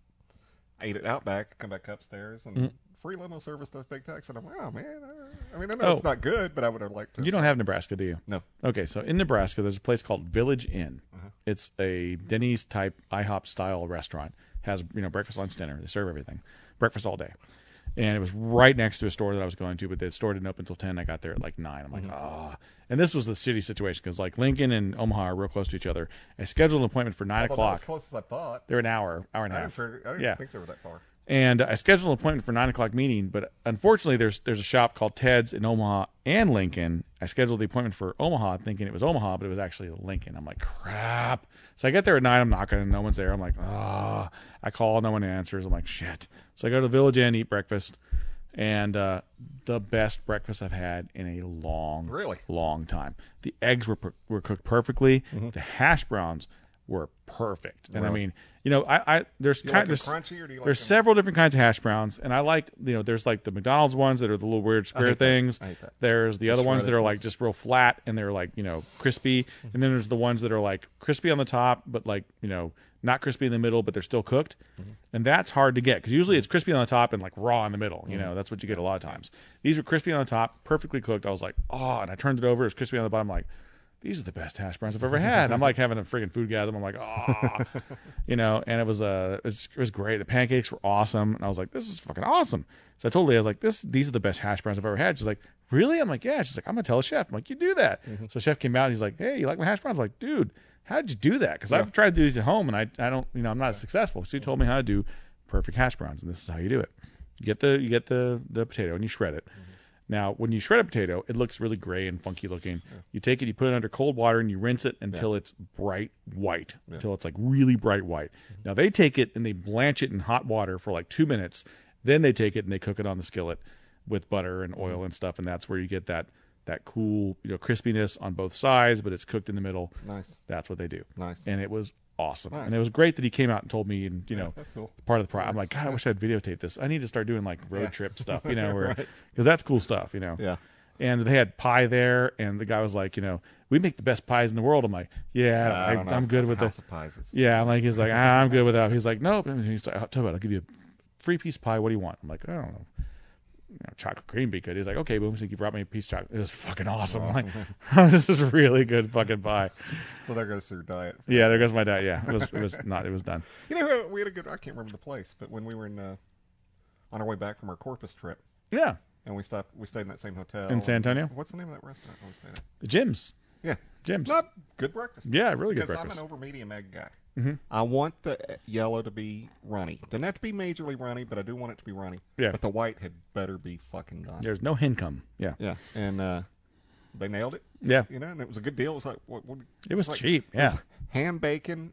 I ate at Outback, come back upstairs, and Mm. free limo service does Big Tex. And I'm like, oh, man. I, I mean, I know Oh. it's not good, but I would have liked to. You don't have Nebraska, do you? No. Okay, so in Nebraska, there's a place called Village Inn. Uh-huh. It's a Denny's type IHOP style restaurant. Has you know breakfast, lunch, dinner. They serve everything, breakfast all day. And it was right next to a store that I was going to, but the store didn't open until ten. I got there at like nine. I'm like, ah. And this was the shitty situation because like Lincoln and Omaha are real close to each other. I scheduled an appointment for nine Although not o'clock. as close as I thought. They're an hour, hour and a I half. didn't, figure, I didn't Yeah. think they were that far. And I scheduled an appointment for nine o'clock meeting, but unfortunately, there's there's a shop called Ted's in Omaha and Lincoln. I scheduled the appointment for Omaha, thinking it was Omaha, but it was actually Lincoln. I'm like, crap. So I get there at nine. I'm knocking, and no one's there. I'm like, ah. I call, no one answers. I'm like, shit. So I go to the Village Inn, eat breakfast, and uh, the best breakfast I've had in a long, Really? long time. The eggs were per- were cooked perfectly. Mm-hmm. The hash browns were perfect, and I Really? mean, you know, I, I there's Do you kind like them there's crunchy or do you like there's them- several different kinds of hash browns, and I like you know there's like the McDonald's ones that are the little weird square hate that. things. I hate that. There's the other ones that shredded are like ones. just real flat and they're like you know crispy, and then there's the ones that are like crispy on the top but like you know not crispy in the middle but they're still cooked, Mm-hmm. and that's hard to get because usually it's crispy on the top and like raw in the middle. You know that's what you get a lot of times. These were crispy on the top, perfectly cooked. I was like, oh, and I turned it over. It was crispy on the bottom. I'm like, these are the best hash browns I've ever had. I'm like having a freaking foodgasm. I'm like, ah, you know, and it was uh, it was, it was great. The pancakes were awesome, and I was like, this is fucking awesome. So I told Leah, I was like, this, these are the best hash browns I've ever had. She's like, really? I'm like, yeah. She's like, I'm gonna tell the chef. I'm like, you do that. So the chef came out. And he's like, hey, you like my hash browns? I'm like, dude, how did you do that? Because I've tried to do these at home, and I, I don't, you know, I'm not successful. So he told me how to do perfect hash browns, and this is how you do it. You get the, you get the, the potato, and you shred it. Now, when you shred a potato, it looks really gray and funky looking. Yeah. You take it, you put it under cold water, and you rinse it until yeah. it's bright white, yeah. until it's like really bright white. Mm-hmm. Now, they take it and they blanch it in hot water for like two minutes. Then they take it and they cook it on the skillet with butter and oil mm-hmm. and stuff, and that's where you get that that cool, you know, crispiness on both sides, but it's cooked in the middle. Nice. That's what they do. Nice. And it was awesome. Nice. And it was great that he came out and told me, and you yeah, know, that's cool. part of the pro. I'm like, God, I wish I'd videotape this. I need to start doing like road yeah. trip stuff, you know, where because right. that's cool stuff, you know. Yeah. And they had pie there, and the guy was like, you know, we make the best pies in the world. I'm like, yeah, uh, I I, I'm good with House the of pies is... yeah. I'm like, he's like, ah, I'm good with that. He's like, nope. And he's like, I'll tell you what, I'll give you a free piece of pie. What do you want? I'm like, I don't know. You know, chocolate cream be good. He's like, okay, boom. So he brought me a piece of chocolate. It was fucking awesome. awesome. I'm like, this is really good fucking pie. So there goes your diet. Yeah, there goes my diet. Yeah, it was. It was not. It was done. You know, we had a good. I can't remember the place, but when we were in uh, on our way back from our Corpus trip, yeah, and we stopped. We stayed in that same hotel in San Antonio. What's the name of that restaurant we stayed at? The Jim's. Yeah, Jim's. Not good breakfast. Yeah, really good because breakfast. I'm an over medium egg guy. Mm-hmm. I want the yellow to be runny. Doesn't have to be majorly runny, but I do want it to be runny. Yeah. But the white had better be fucking done. There's no hincum. Yeah. Yeah, and uh, they nailed it. Yeah. You know, and it was a good deal. It was like what? what it was like, cheap. it Yeah. was ham, bacon,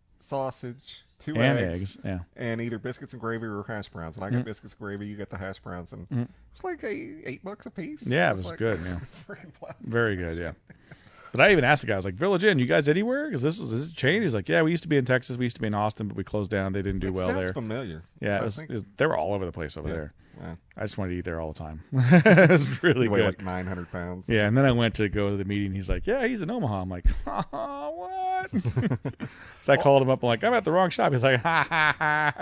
sausage, two and eggs, eggs. Yeah. and either biscuits and gravy or hash browns. And I got mm. biscuits and gravy. You get the hash browns, and mm. it's like eight, eight bucks a piece. Yeah, it was, it was like, good. Yeah. Freaking very good. Yeah. But I even asked the guy, I was like, Village Inn, you guys anywhere? Because this is this is a chain. He's like, yeah, we used to be in Texas. We used to be in Austin, but we closed down. They didn't do it well sounds there. familiar. Yeah, so it was, it was, they were all over the place over yeah. there. Yeah. I just wanted to eat there all the time. It was really you weigh good. like nine hundred pounds. Yeah, and then I went to go to the meeting. He's like, yeah, he's in Omaha. I'm like, oh, what? So I called him up. I'm like, I'm at the wrong shop. He's like, ha, ha, ha.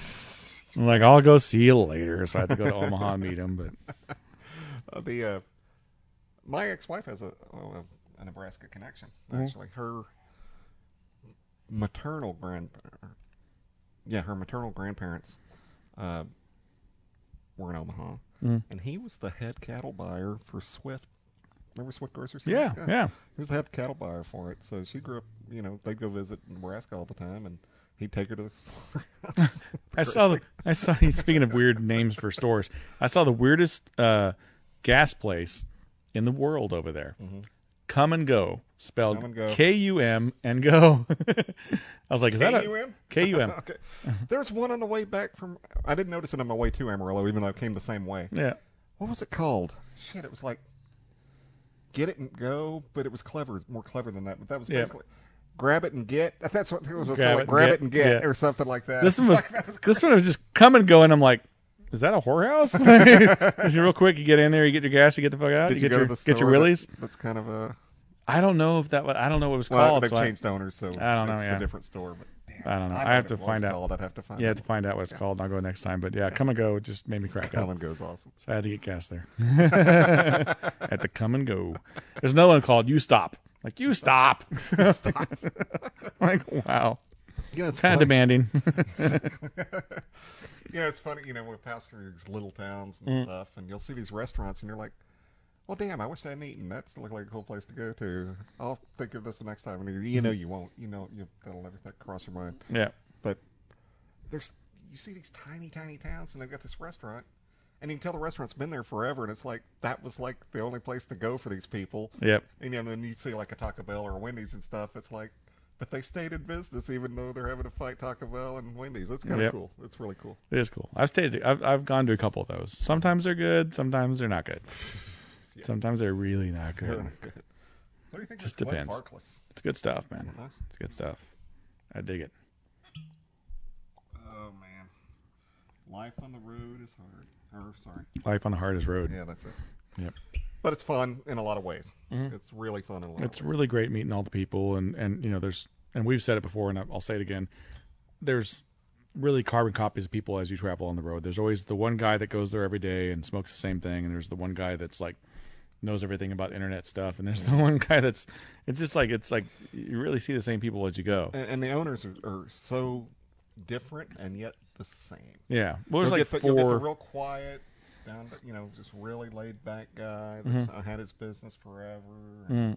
I'm like, I'll go see you later. So I had to go to Omaha and meet him. But uh, the uh, my ex-wife has a, oh, a a Nebraska connection. Actually, mm-hmm. her maternal grand, yeah, her maternal grandparents uh, were in Omaha, mm-hmm. and he was the head cattle buyer for Swift. Remember Swift Grocery Store? Yeah, yeah, yeah. He was the head cattle buyer for it. So she grew up. You know, they'd go visit Nebraska all the time, and he'd take her to the store. I saw the. I saw. Speaking of weird names for stores, I saw the weirdest uh, gas place in the world over there. Mm-hmm. Come and Go, spelled K U M and go. I was like, is that a K U M? Okay. There's one on the way back from. I didn't notice it on my way to Amarillo, even though I came the same way. Yeah. What was it called? Shit, it was like get it and go, but it was clever, more clever than that. But that was Yeah. basically grab it and get. That's what it was. Grab Grab, it like, and grab get, it and get, yeah. or something like that. This one was, Like, that was this one was just come and go, and I'm like, is that a whorehouse? Just real quick, you get in there, you get your gas, you get the fuck out, Did you you get go your to the get your store willies. That, that's kind of a. I don't know if that. I don't know what it was Well, called. they've so I- changed owners, so I don't know, it's yeah. a different store. But damn, I don't know. I, I know have what to it was find out. called. I'd have to find. You have it. to find out what it's called. I'll go next time. But yeah, come and go. It just made me crack Come up. and goes awesome. So I had to get gas there at the come and go. There's another one called You Stop. Like you stop. Stop. Like wow, Yeah, it's kind of funny. demanding. Yeah, it's funny. You know, we pass through these little towns and Mm. stuff, and you'll see these restaurants, and you're like, "Well, damn, I wish I hadn't eaten. That's look like a cool place to go to. I'll think of this the next time." And you, you know, you won't. You know, you, that'll never th- cross your mind. Yeah, But there's, you see these tiny, tiny towns, and they've got this restaurant, and you can tell the restaurant's been there forever, and it's like that was like the only place to go for these people. yep. And you know, and you see like a Taco Bell or a Wendy's and stuff. It's like, but they stayed in business even though they're having to fight Taco Bell and Wendy's. It's kind of Yep. cool. It's really cool. It is cool. I've stayed. I've I've gone to a couple of those. Sometimes they're good. Sometimes they're not good. Yeah. Sometimes they're really not Very good. good. What do you think? Just of Glenn depends. Farkless? It's good stuff, man. Nice. It's good stuff. I dig it. Oh man, life on the road is hard. Or sorry, Life on the hardest road. yeah, that's it. Yep. But it's fun in a lot of ways. Mhm. It's really fun in a lot It's of ways. really great meeting all the people, and and you know, there's and we've said it before, and I'll say it again. There's really carbon copies of people as you travel on the road. There's always the one guy that goes there every day and smokes the same thing, and there's the one guy that's like knows everything about internet stuff, and there's the one guy that's it's just like it's like you really see the same people as you go. And, and the owners are, are so different and yet the same. Yeah, well, there's You'll like get the, you'll get the four. real quiet, down to, you know, just really laid back guy that's Mm-hmm. uh, had his business forever. And Mm,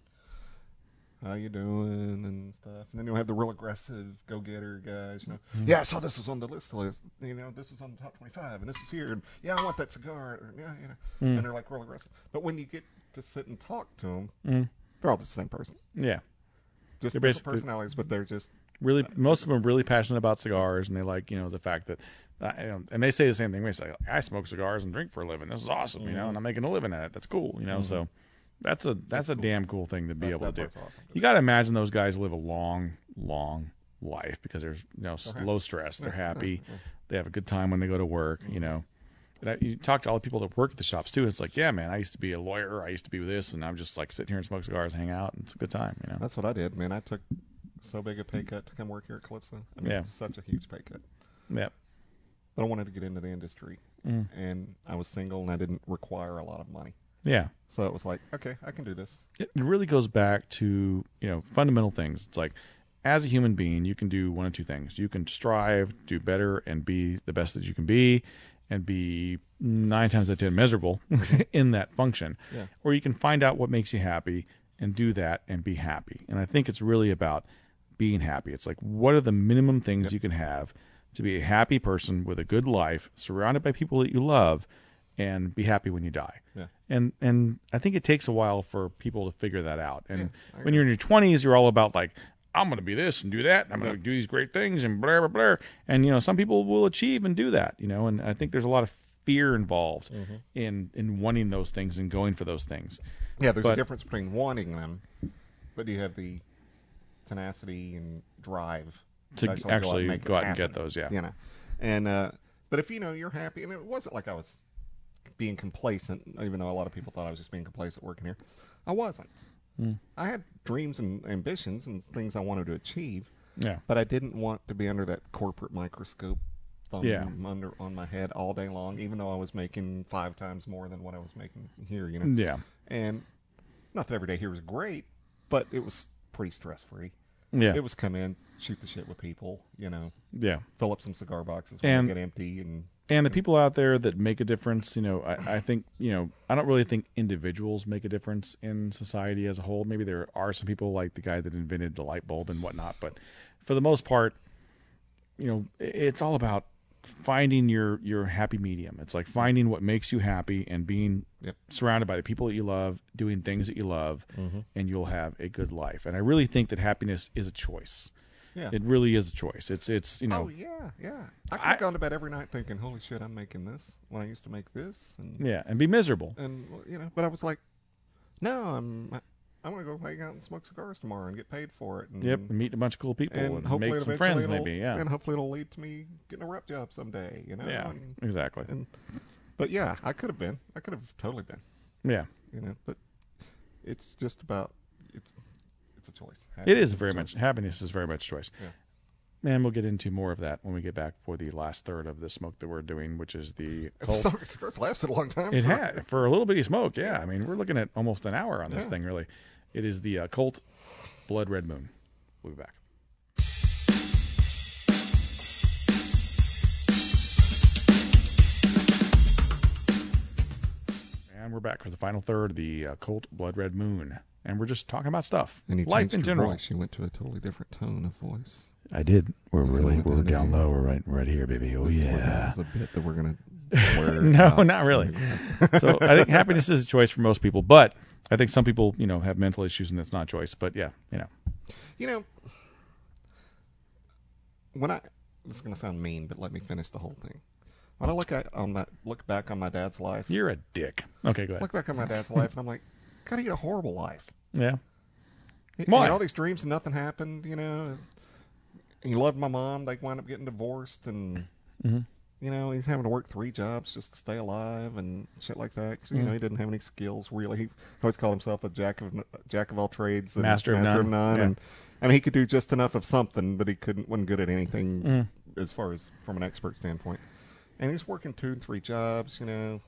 how you doing and stuff. And then you'll have the real aggressive go-getter guys. You know, Mm-hmm. yeah, I saw this was on the list list. You know, this is on the top twenty-five, and this is here. And yeah, I want that cigar. Or, yeah, you know, Mm. and they're like real aggressive. But when you get to sit and talk to them, mm, they're all the same person. yeah, Just They're different basically- personalities, but they're just really. Most of them are really passionate about cigars, and they like you know the fact that. Uh, you know, and they say the same thing. We say, "I smoke cigars and drink for a living. This is awesome, you know, and I'm making a living at it. That's cool, you know." So that's a that's a damn cool thing to be that, able that to do. part's awesome. You got to imagine those guys live a long, long life because there's you know Okay. low stress. They're Yeah, happy. yeah, yeah. They have a good time when they go to work. You know, and I, you talk to all the people that work at the shops too. It's like, yeah, man, I used to be a lawyer. I used to be with this, and I'm just like sitting here and smoke cigars, hang out, and it's a good time. You know. That's what I did, man. I took so big a pay cut to come work here at Calypso. I mean, Yeah. such a huge pay cut. Yeah. But I wanted to get into the industry, Mm. and I was single, and I didn't require a lot of money. Yeah. So it was like, okay, I can do this. It really goes back to you know fundamental things. It's like as a human being, you can do one of two things. You can strive, do better, and be the best that you can be, and be nine times out of ten miserable in that function. Yeah. Or you can find out what makes you happy and do that and be happy. And I think it's really about being happy. It's like what are the minimum things Yep. you can have to be a happy person with a good life, surrounded by people that you love, and be happy when you die. Yeah. And and I think it takes a while for people to figure that out. And Yeah, I when agree. you're in your twenties, you're all about like, I'm going to be this and do that, and I'm going Yeah. to do these great things and blah blah blah. And you know, some people will achieve and do that. You know, and I think there's a lot of fear involved Mm-hmm. in in wanting those things and going for those things. Yeah, there's But- a difference between wanting them, but you have the tenacity and drive To out actually and make go it out and get happen, those, yeah. You know, and uh, but if you know you're happy, and it wasn't like I was being complacent, even though a lot of people thought I was just being complacent working here. I wasn't. Mm. I had dreams and ambitions and things I wanted to achieve, Yeah. but I didn't want to be under that corporate microscope thumb Yeah. under on my head all day long, even though I was making five times more than what I was making here. You know, Yeah. and not that every day here was great, but it was pretty stress free. Yeah. It was come in, shoot the shit with people, you know, Yeah. fill up some cigar boxes when And- they get empty, and And the people out there that make a difference, you know, I, I think, you know, I don't really think individuals make a difference in society as a whole. Maybe there are some people like the guy that invented the light bulb and whatnot, but for the most part, you know, it's all about finding your your happy medium. It's like finding what makes you happy and being Yep. surrounded by the people that you love, doing things that you love, Mhm. and you'll have a good life. And I really think that happiness is a choice. yeah. It really is a choice. It's it's you know, Oh yeah, yeah. I could I- have gone to bed every night thinking, "Holy shit, I'm making this." When I used to make this, and yeah, and be miserable. and you know, but I was like, No, I'm. I'm gonna go hang out and smoke cigars tomorrow and get paid for it. And, Yep, and meet a bunch of cool people and and, hopefully make some eventually friends, it'll- maybe. Yeah, And hopefully it'll lead to me getting a rep job someday. You know. yeah, And, exactly. and but yeah, I could have been. I could have totally been. Yeah, You know, but it's just about it's. It's a choice. it Happiness is very a much choice. happiness is very much choice. Yeah. And we'll get into more of that when we get back for the last third of the smoke that we're doing, which is the cult. So cigars lasted a long time. It for- had for a little bitty smoke. Yeah, I mean we're looking at almost an hour on this Yeah. thing. Really, it is the uh, Colt Blood Red Moon. We'll be back. And we're back for the final third of the uh, Colt Blood Red Moon, and we're just talking about stuff, And you life changed in your general. voice. You went to a totally different tone of voice. I did. We're really wanna we're do it down anyway. low. We're right right here, baby. Oh This is- yeah. This is a bit that we're gonna. blur No, out. not really. So I think happiness is a choice for most people, but I think some people, you know, have mental issues and it's not a choice. But yeah, you know, You know, when I this is gonna sound mean, but let me finish the whole thing. When I look at on my look back on my dad's life, you're a dick. Okay, go ahead. look back on my dad's life, and I'm like, God, he had a horrible life. Yeah, He, Why? He had all these dreams and nothing happened. You know, he loved my mom. They wound up getting divorced, and Mhm. you know, he's having to work three jobs just to stay alive and shit like that. 'Cause, you Mm. know, he didn't have any skills really. He always called himself a jack of jack of all trades and Master of none. Yeah. And I mean, he could do just enough of something, but he couldn't wasn't good at anything Mm. as far as from an expert standpoint. And he's working two and three jobs. You know,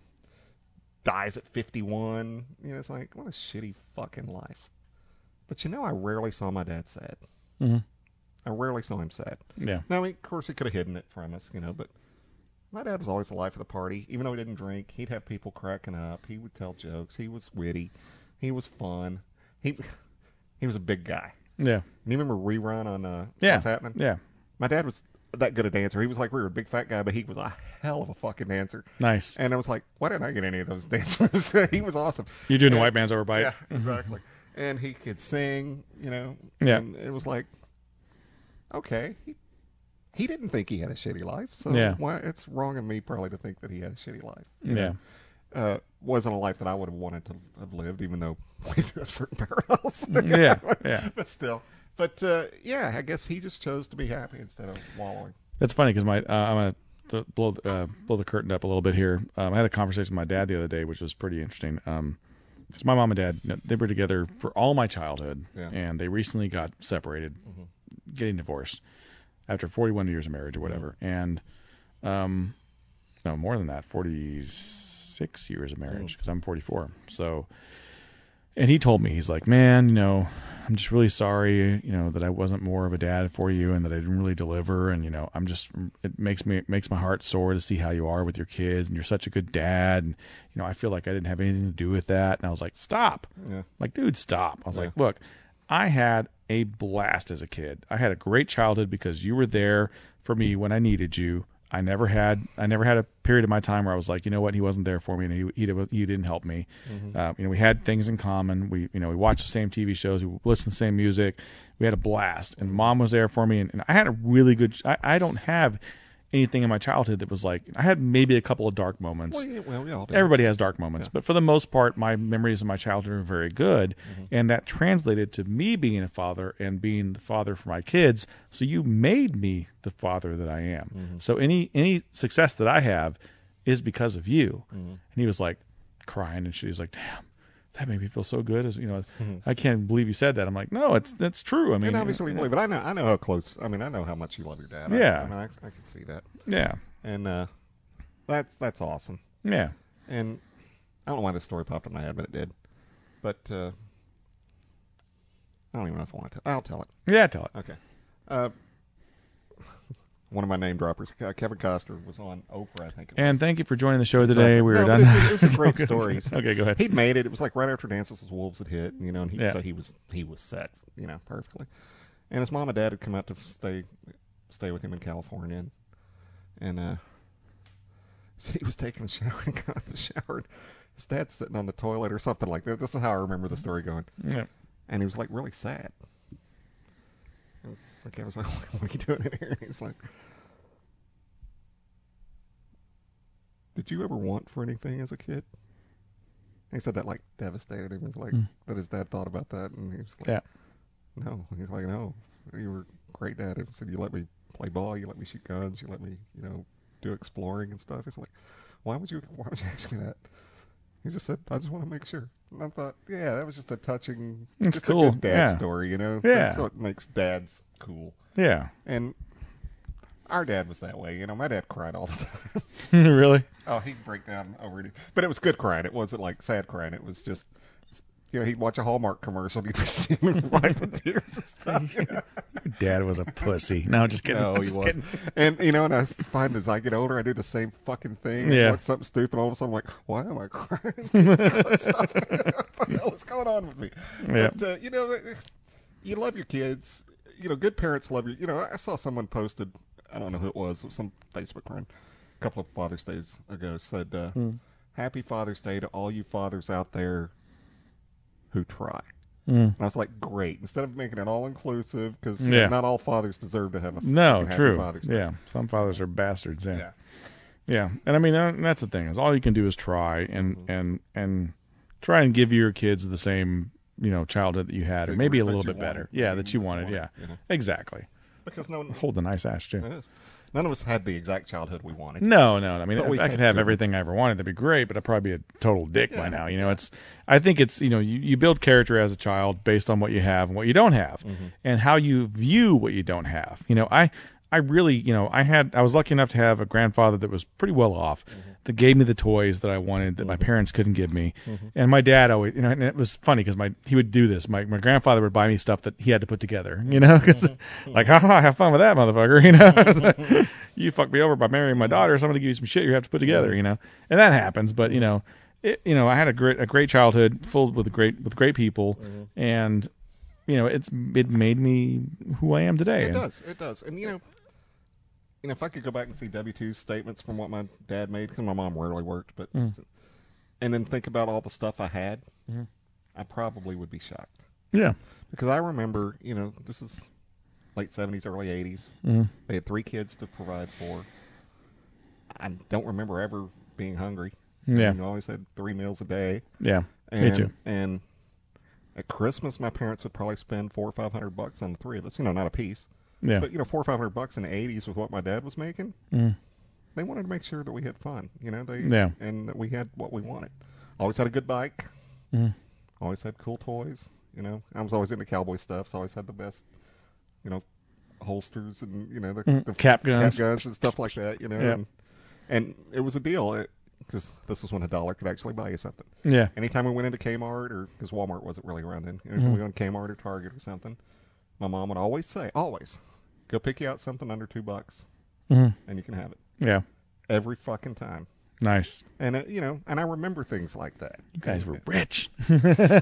dies at fifty-one. You know, it's like what a shitty fucking life. But you know, I rarely saw my dad sad. Mhm. I rarely saw him sad. yeah, Now, of course, he could have hidden it from us, you know, but my dad was always the life of the party. Even though he didn't drink, he'd have people cracking up. He would tell jokes. He was witty. He was fun. He he was a big guy. yeah, And you remember Rerun on uh, yeah. What's Happening? Yeah, My dad was that good a dancer. He was like we were a big fat guy, but he was a hell of a fucking dancer. nice. And I was like, why didn't I get any of those dancers? He was awesome. You're doing the And- white man's overbite. Yeah, exactly. And he could sing, you know. Yeah. And it was like, okay, he, he didn't think he had a shitty life, so Yeah. why? It's wrong of me probably to think that he had a shitty life. Yeah. Uh, wasn't a life that I would have wanted to have lived, even though we do have certain parallels. Yeah, yeah. But still, but uh, yeah, I guess he just chose to be happy instead of wallowing. That's funny because my uh, I'm gonna th- blow uh, blow the curtain up a little bit here. Um, I had a conversation with my dad the other day, which was pretty interesting. Um, because my mom and dad, you know, they were together for all my childhood, Yeah. and they recently got separated, getting divorced after forty-one years of marriage or whatever, and um, no more than that, forty-six years of marriage because I'm forty-four. So, and he told me, he's like, man, you know, I'm just really sorry, you know, that I wasn't more of a dad for you and that I didn't really deliver. And, you know, I'm just, it makes me, it makes my heart sore to see how you are with your kids and you're such a good dad. And, you know, I feel like I didn't have anything to do with that. And I was like, stop. Yeah. Like, dude, stop. I was Yeah. like, look, I had a blast as a kid. I had a great childhood because you were there for me when I needed you. I never had I never had a period of my time where I was like, you know what, he wasn't there for me and he he, he didn't help me. Mm-hmm. Uh, you know, we had things in common. We you know we watched the same T V shows. We listened to the same music. We had a blast. And mom was there for me. And, and I had a really good. I, I don't have anything in my childhood that was like. I had maybe a couple of dark moments. Well, yeah, well, we all do. Everybody has dark moments, but for the most part, my memories of my childhood are very good, and that translated to me being a father and being the father for my kids. So you made me the father that I am. So any any success that I have is because of you. And he was like crying and shit. He's like, "Damn, that made me feel so good." As you know, I can't believe you said that. I'm like, "No, it's that's true." I mean, And obviously, you we know, believe, but I know, I know how close. I mean, I know how much you love your dad. I- Yeah. I, mean, I, I can see that, yeah, and uh, that's that's awesome. yeah, And I don't know why this story popped in my head, but it did. But uh, I don't even know if I want to. I'll tell it. yeah. Tell it. Okay. Uh, one of my name droppers, uh, Kevin Costner, was on Oprah, I think. It was. And thank you for joining the show today. We were No, but done. It's a, it was a great story. Okay, go ahead. He'd made it. It was like right after Dances with Wolves had hit, you know, and he, Yeah. so he was he was set, you know, perfectly. And his mom and dad had come out to stay stay with him in California, and, and uh, so he was taking a shower and got out of the shower. And his dad's sitting on the toilet or something like that. This is how I remember the story going. Yeah. And he was like really sad. And I was like, "What are you doing in here?" And he's like, "Did you ever want for anything as a kid?" He said that like devastated him. He was like Mm. that his dad thought about that, and he was like, Yeah. no. He's like, no, you were a great dad. He said you let me play ball, you let me shoot guns, you let me, you know, do exploring and stuff. He's like, why would you? Why would you ask me that? He just said, I just want to make sure. And I thought, yeah, that was just a touching, It's just cool. a good dad Yeah. story, you know. Yeah. That's what makes dads cool. Yeah. And our dad was that way, you know. My dad cried all the time. Really? Oh, he'd break down over it. But it was good crying. It wasn't like sad crying. It was just, you know, he'd watch a Hallmark commercial and he'd just see him wiping tears and stuff. You know? Dad was a pussy. No, just kidding. No, I'm he just wasn't. kidding. And, you know, and I find as I get older, I do the same fucking thing. Yeah. I watch something stupid, all of a sudden I'm like, why am I crying? Stop it. What the hell is going on with me? Yeah. But, uh, you know, you love your kids. You know, good parents love you. You know, I saw someone posted, I don't know who it was, it was some Facebook friend, a couple of Father's Days ago, said, uh, Hmm. Happy Father's Day to all you fathers out there who try. Mm. And I was like, great. Instead of making it all inclusive, because Yeah. not all fathers deserve to have a No, fucking Happy true. Father's Day. Yeah. Some fathers are bastards. Yeah. Yeah. Yeah. And I mean, uh, that's the thing is all you can do is try and, Mm-hmm. and, and try and give your kids the same, you know, childhood that you had, or That maybe you- a that little you bit better. wanted. Yeah. You- That you you wanted. wanted, Yeah. you know. Exactly. Because no, Hold a nice ass, too. it is. None of us had the exact childhood we wanted. No, no. I mean, But if we I had could have good everything I ever wanted, that'd be great. But I'd probably be a total dick by Yeah, now. You know, yeah. it's. I think it's. You know, you, you build character as a child based on what you have and what you don't have, Mm-hmm. and how you view what you don't have. You know, I. I really, you know, I had. I was lucky enough to have a grandfather that was pretty well off, Mm-hmm. that gave me the toys that I wanted that my parents couldn't give me, and my dad always. You know, and it was funny because my he would do this. My my grandfather would buy me stuff that he had to put together. You know, 'cause, like, haha, have fun with that, motherfucker. You know. It's like, you fucked me over by marrying my daughter, so I'm gonna give you some shit you have to put together, you know. And that happens, but you know, it, you know, I had a great a great childhood filled with great with great people, and you know, it's it made me who I am today. It And- does. It does. And, you know, you know, if I could go back and see W two's statements from what my dad made, because my mom rarely worked, but, Mm. and then think about all the stuff I had, Mm-hmm. I probably would be shocked. Yeah, Because I remember, you know, this is late seventies, early eighties. Mm-hmm. They had three kids to provide for. I don't remember ever being hungry. Yeah. You always had three meals a day. yeah, And, me too. And at Christmas, my parents would probably spend four or five hundred bucks on the three of us. You know, not a piece, Yeah, but you know, four or five hundred bucks in the eighties with what my dad was making. Mm. They wanted to make sure that we had fun. You know, they Yeah. and that we had what we wanted. Always had a good bike. Mm. Always had cool toys. You know, I was always into cowboy stuff, so I always had the best. You know, holsters and you know the, Mm. the Cap guns. cap guns and stuff like that. You know, Yeah. and, and it was a deal because this was when a dollar could actually buy you something. yeah, Anytime we went into Kmart or because Walmart wasn't really around then, anytime Mm-hmm. we went to Kmart or Target or something, my mom would always say, always, go pick you out something under two bucks, Mhm. and you can have it yeah. every fucking time. Nice. And uh, you know, and I remember things like that. You guys were rich. Yeah,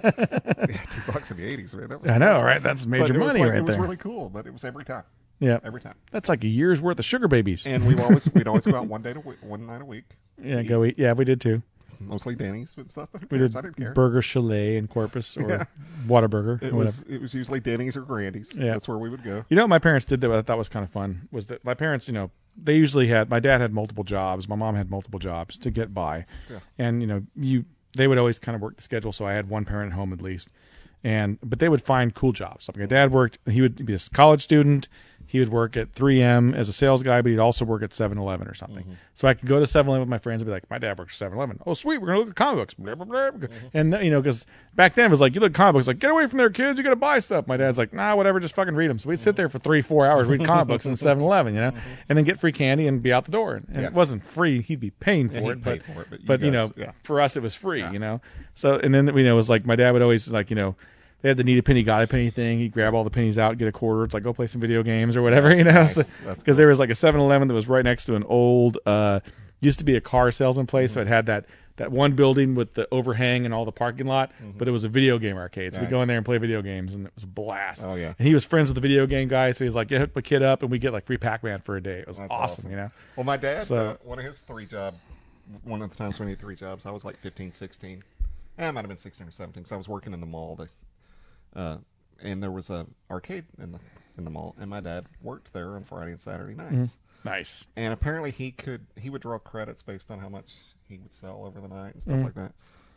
two bucks in the eighties, man. That was I know, right? That's But major it was money like- right It was there. really cool, but it was every time, Yeah, every time. that's like a year's worth of sugar babies. And we always we'd always go out one day to week, one night a week, yeah, go eat. Yeah, we did too. mostly Denny's and stuff. But who We cares? did I didn't care. Burger Chalet in Corpus or Yeah. Whataburger. It or was whatever. it was usually Denny's or Grandy's. Yeah. That's where we would go. You know what my parents did that I thought was kind of fun was that my parents, you know, they usually had my dad had multiple jobs, my mom had multiple jobs to get by, Yeah. and you know you they would always kind of work the schedule, so I had one parent at home at least, and but they would find cool jobs. Like my dad worked, he would be a college student. He would work at three M as a sales guy, but he'd also work at seven eleven or something. Mm-hmm. So I could go to seven eleven with my friends and be like, my dad works at seven eleven. Oh, sweet, we're going to look at comic books. Blah, blah, blah. Mm-hmm. And, you know, because back then it was like, you look at comic books, like, get away from there, kids. You got to buy stuff. My dad's like, nah, whatever, just fucking read them. So we'd sit there for three, four hours, read comic books in seven eleven, you know, and then get free candy and be out the door. And Mm-hmm. Yeah. it wasn't free. He'd be paying for Yeah, he'd it. pay But, for it, but you but you guys- know, yeah. for us, it was free, Yeah. you know. So, and then, you know, it was like my dad would always, like, you know, they had the need a penny, got a penny thing. He'd grab all the pennies out, get a quarter. It's like, go play some video games or whatever, you know? Nice. So, That's because there was like a seven eleven that was right next to an old, uh, used to be a car salesman place. So it had that, that one building with the overhang and all the parking lot, but it was a video game arcade. So we'd go Nice. in there and play video games, and it was a blast. Oh, yeah. And he was friends with the video game guy, so he's like, yeah, hook my kid up, and we get like free Pac-Man for a day. It was That's awesome, awesome. you know? Well, my dad, So- uh, one of his three job, one of the times when he had three jobs, I was like fifteen, sixteen. Eh, I might have been sixteen or seventeen because I was working in the mall. The, uh, and there was a arcade in the in the mall, and my dad worked there on Friday and Saturday nights. Nice. And apparently he could he would draw credits based on how much he would sell over the night and stuff Mm. like that.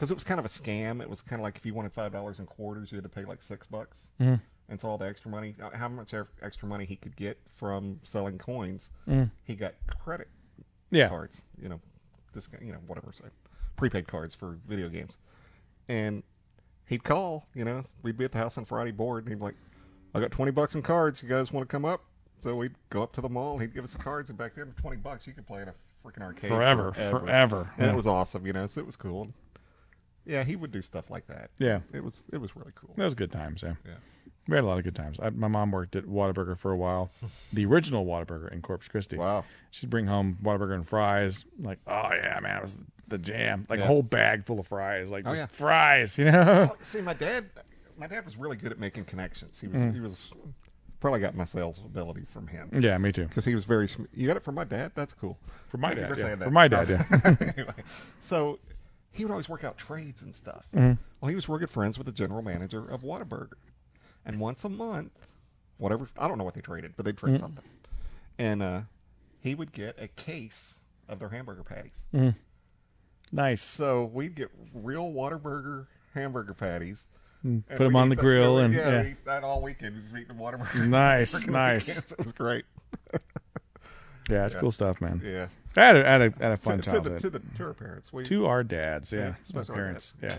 because it was kind of a scam. It was kind of like if you wanted five dollars in quarters, you had to pay like six bucks. Mm. And so all the extra money, uh, how much ev- extra money he could get from selling coins, Mm. he got credit Yeah. cards. You know, this you know whatever say, prepaid cards for video games. And he'd call. You know, we'd be at the house on Friday bored, and he'd be like, "I got twenty bucks in cards. You guys want to come up?" So we'd go up to the mall. He'd give us the cards, and back then, for twenty bucks, you could play in a freaking arcade Forever, forever. forever. And Yeah. it was awesome. You know, so it was cool. Yeah, he would do stuff like that. Yeah. It was it was really cool. That was good times, yeah. Yeah. We had a lot of good times. I, my mom worked at Whataburger for a while, the original Whataburger in Corpus Christi. Wow. She'd bring home Whataburger and fries. Like, oh, yeah, man, it was the jam. Like Yeah. a whole bag full of fries. Like, Oh, just yeah. fries, you know? Well, see, my dad, my dad was really good at making connections. He was, Mm. he was probably got my sales ability from him Yeah, me too. because he was very. sm- You got it from my dad. That's cool. For my Thank you dad, for yeah. saying that. For my dad, yeah. Anyway, so he would always work out trades and stuff. Mhm. Well, he was real good friends with the general manager of Whataburger, and once a month, whatever I don't know what they traded, but they trade Mm-hmm. something, and uh, he would get a case of their hamburger patties. Mhm. Nice. So we'd get real Whataburger hamburger patties. Mm, and Put them we'd on eat the the- grill yeah, and yeah, yeah. we eat that all weekend. Just eating Whataburgers. Nice, Freaking nice. weekends. It was great. Yeah, it's Yeah. cool stuff, man. Yeah. I had a, I had a, I had a fun to, to the childhood. to the to our parents. We, To our dads, yeah. Yeah, My especially our parents, dads.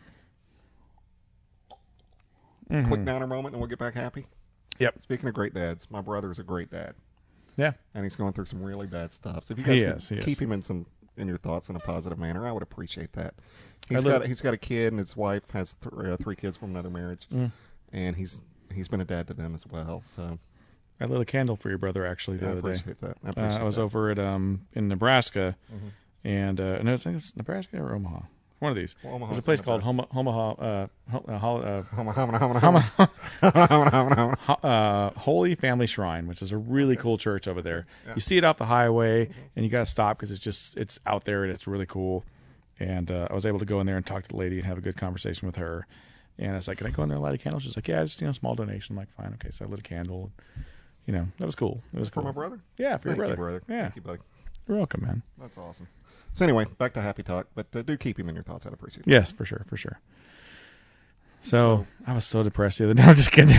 yeah. quick Mhm. downer moment, and we'll get back happy. Yep. Speaking of great dads, my brother's a great dad, Yeah. and he's going through some really bad stuff. So if you He guys is, could he keep is. him in some in your thoughts in a positive manner, I would appreciate that. He's live- got he's got a kid, and his wife has th- uh, three kids from another marriage, Mm. and he's he's been a dad to them as well. So I lit a candle for your brother actually the yeah, I other day. appreciate that. I, Uh, appreciate I was that. over at um in Nebraska, Mhm. and uh, no, I think it's Nebraska or Omaha. One of these. Well, Omaha's There's a place in called Homa, Omaha, uh, Ho- uh, Hol- uh, Hum- hum- hum- hum- hum- hum- hum- hum- hum. Ho- uh, Holy Family Shrine, which is a really cool church over there. Yeah. You see it off the highway, and you got to stop because it's just it's out there and it's really cool. And uh, I was able to go in there and talk to the lady and have a good conversation with her. And I was like, "Can I go in there and light a candle?" She's like, "Yeah, just you know, small donation." I'm like, "Fine, okay." So I lit a candle. You know, that was cool. It was For cool. my brother? Yeah, for Thank your you, brother. brother. Yeah, Thank you, buddy. you're welcome, man. That's awesome. So anyway, back to happy talk, but uh, do keep him in your thoughts. I'd appreciate it. Yes, for sure, for sure. So, I was so depressed the other day. I'm just kidding.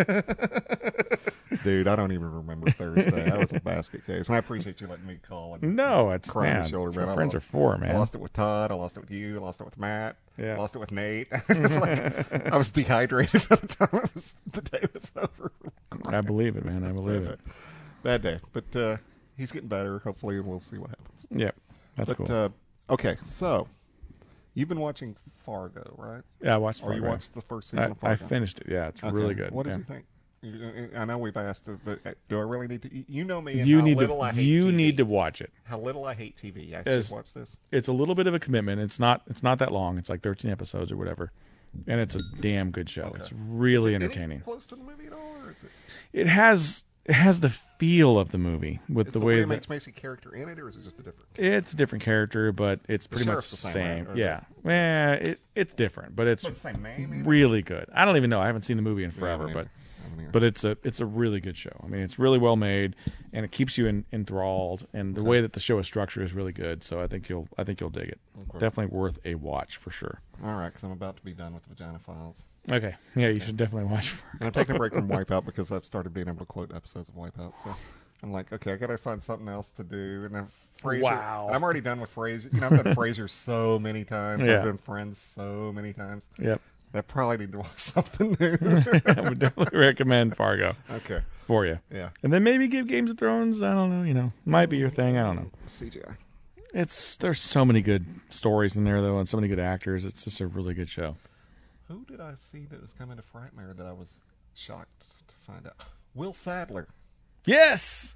Dude, I don't even remember Thursday. That was a basket case. And I appreciate you letting me call. And no, it's cry on man. your shoulder, That's man. what I friends lost- are for, I man. lost it with Todd. I lost it with you. I lost it with Matt. Yeah. I lost it with Nate. It's like, I was dehydrated by the time it was, the day was over. I believe it, man. I believe Bad it. day. Bad day. But uh, he's getting better, hopefully, and we'll see what happens. Yep, that's but, cool. uh, okay, so you've been watching Fargo, right? Yeah, I watched. Or you Fargo. watched the first season I, of Fargo? I finished it. Yeah, it's Okay. really good. What did yeah. you think? You- I know we've asked, it, but uh, do I really need to? You know me. And You how need little to. I hate You T V. need to watch it. How little I hate T V. I As- should watch this. It's a little bit of a commitment. It's not. It's not that long. It's like thirteen episodes or whatever, and it's a damn good show. Okay. It's really Is it any entertaining. close to the movie at all, or is it? It has. It has the feel of the movie with Is the, the way William that H. Macy character in it, or is it just a different? it's a different character, but it's pretty much sheriff's the the same, same. right? Or is Yeah, eh, it, it's different, but it's But it's the same name. maybe? really good. I don't even know. I haven't seen the movie in forever, Yeah, but I haven't either. but it's a it's a really good show. I mean, it's really well made, and it keeps you in, enthralled. And the way that the show is structured is really good. So I think you'll I think you'll dig it. Okay. Definitely worth a watch for sure. All right, because I'm about to be done with Vagina Files, Okay, yeah, you should definitely watch. and I'm taking a break from Wipeout because I've started being able to quote episodes of Wipeout. So I'm like, okay, I got to find something else to do. And then Frasier. Wow. and I'm already done with Frasier. You know, I've done Frasier so many times. Yeah. I've done Friends so many times. Yep, I probably need to watch something new. I would definitely recommend Fargo Okay. for you. Yeah. And then maybe give Games of Thrones. I don't know. You know, might be your thing. I don't know. C G I. It's there's so many good stories in there though, and so many good actors. It's just a really good show. Who did I see that was coming to Frightmare that I was shocked to find out? Will Sadler. Yes,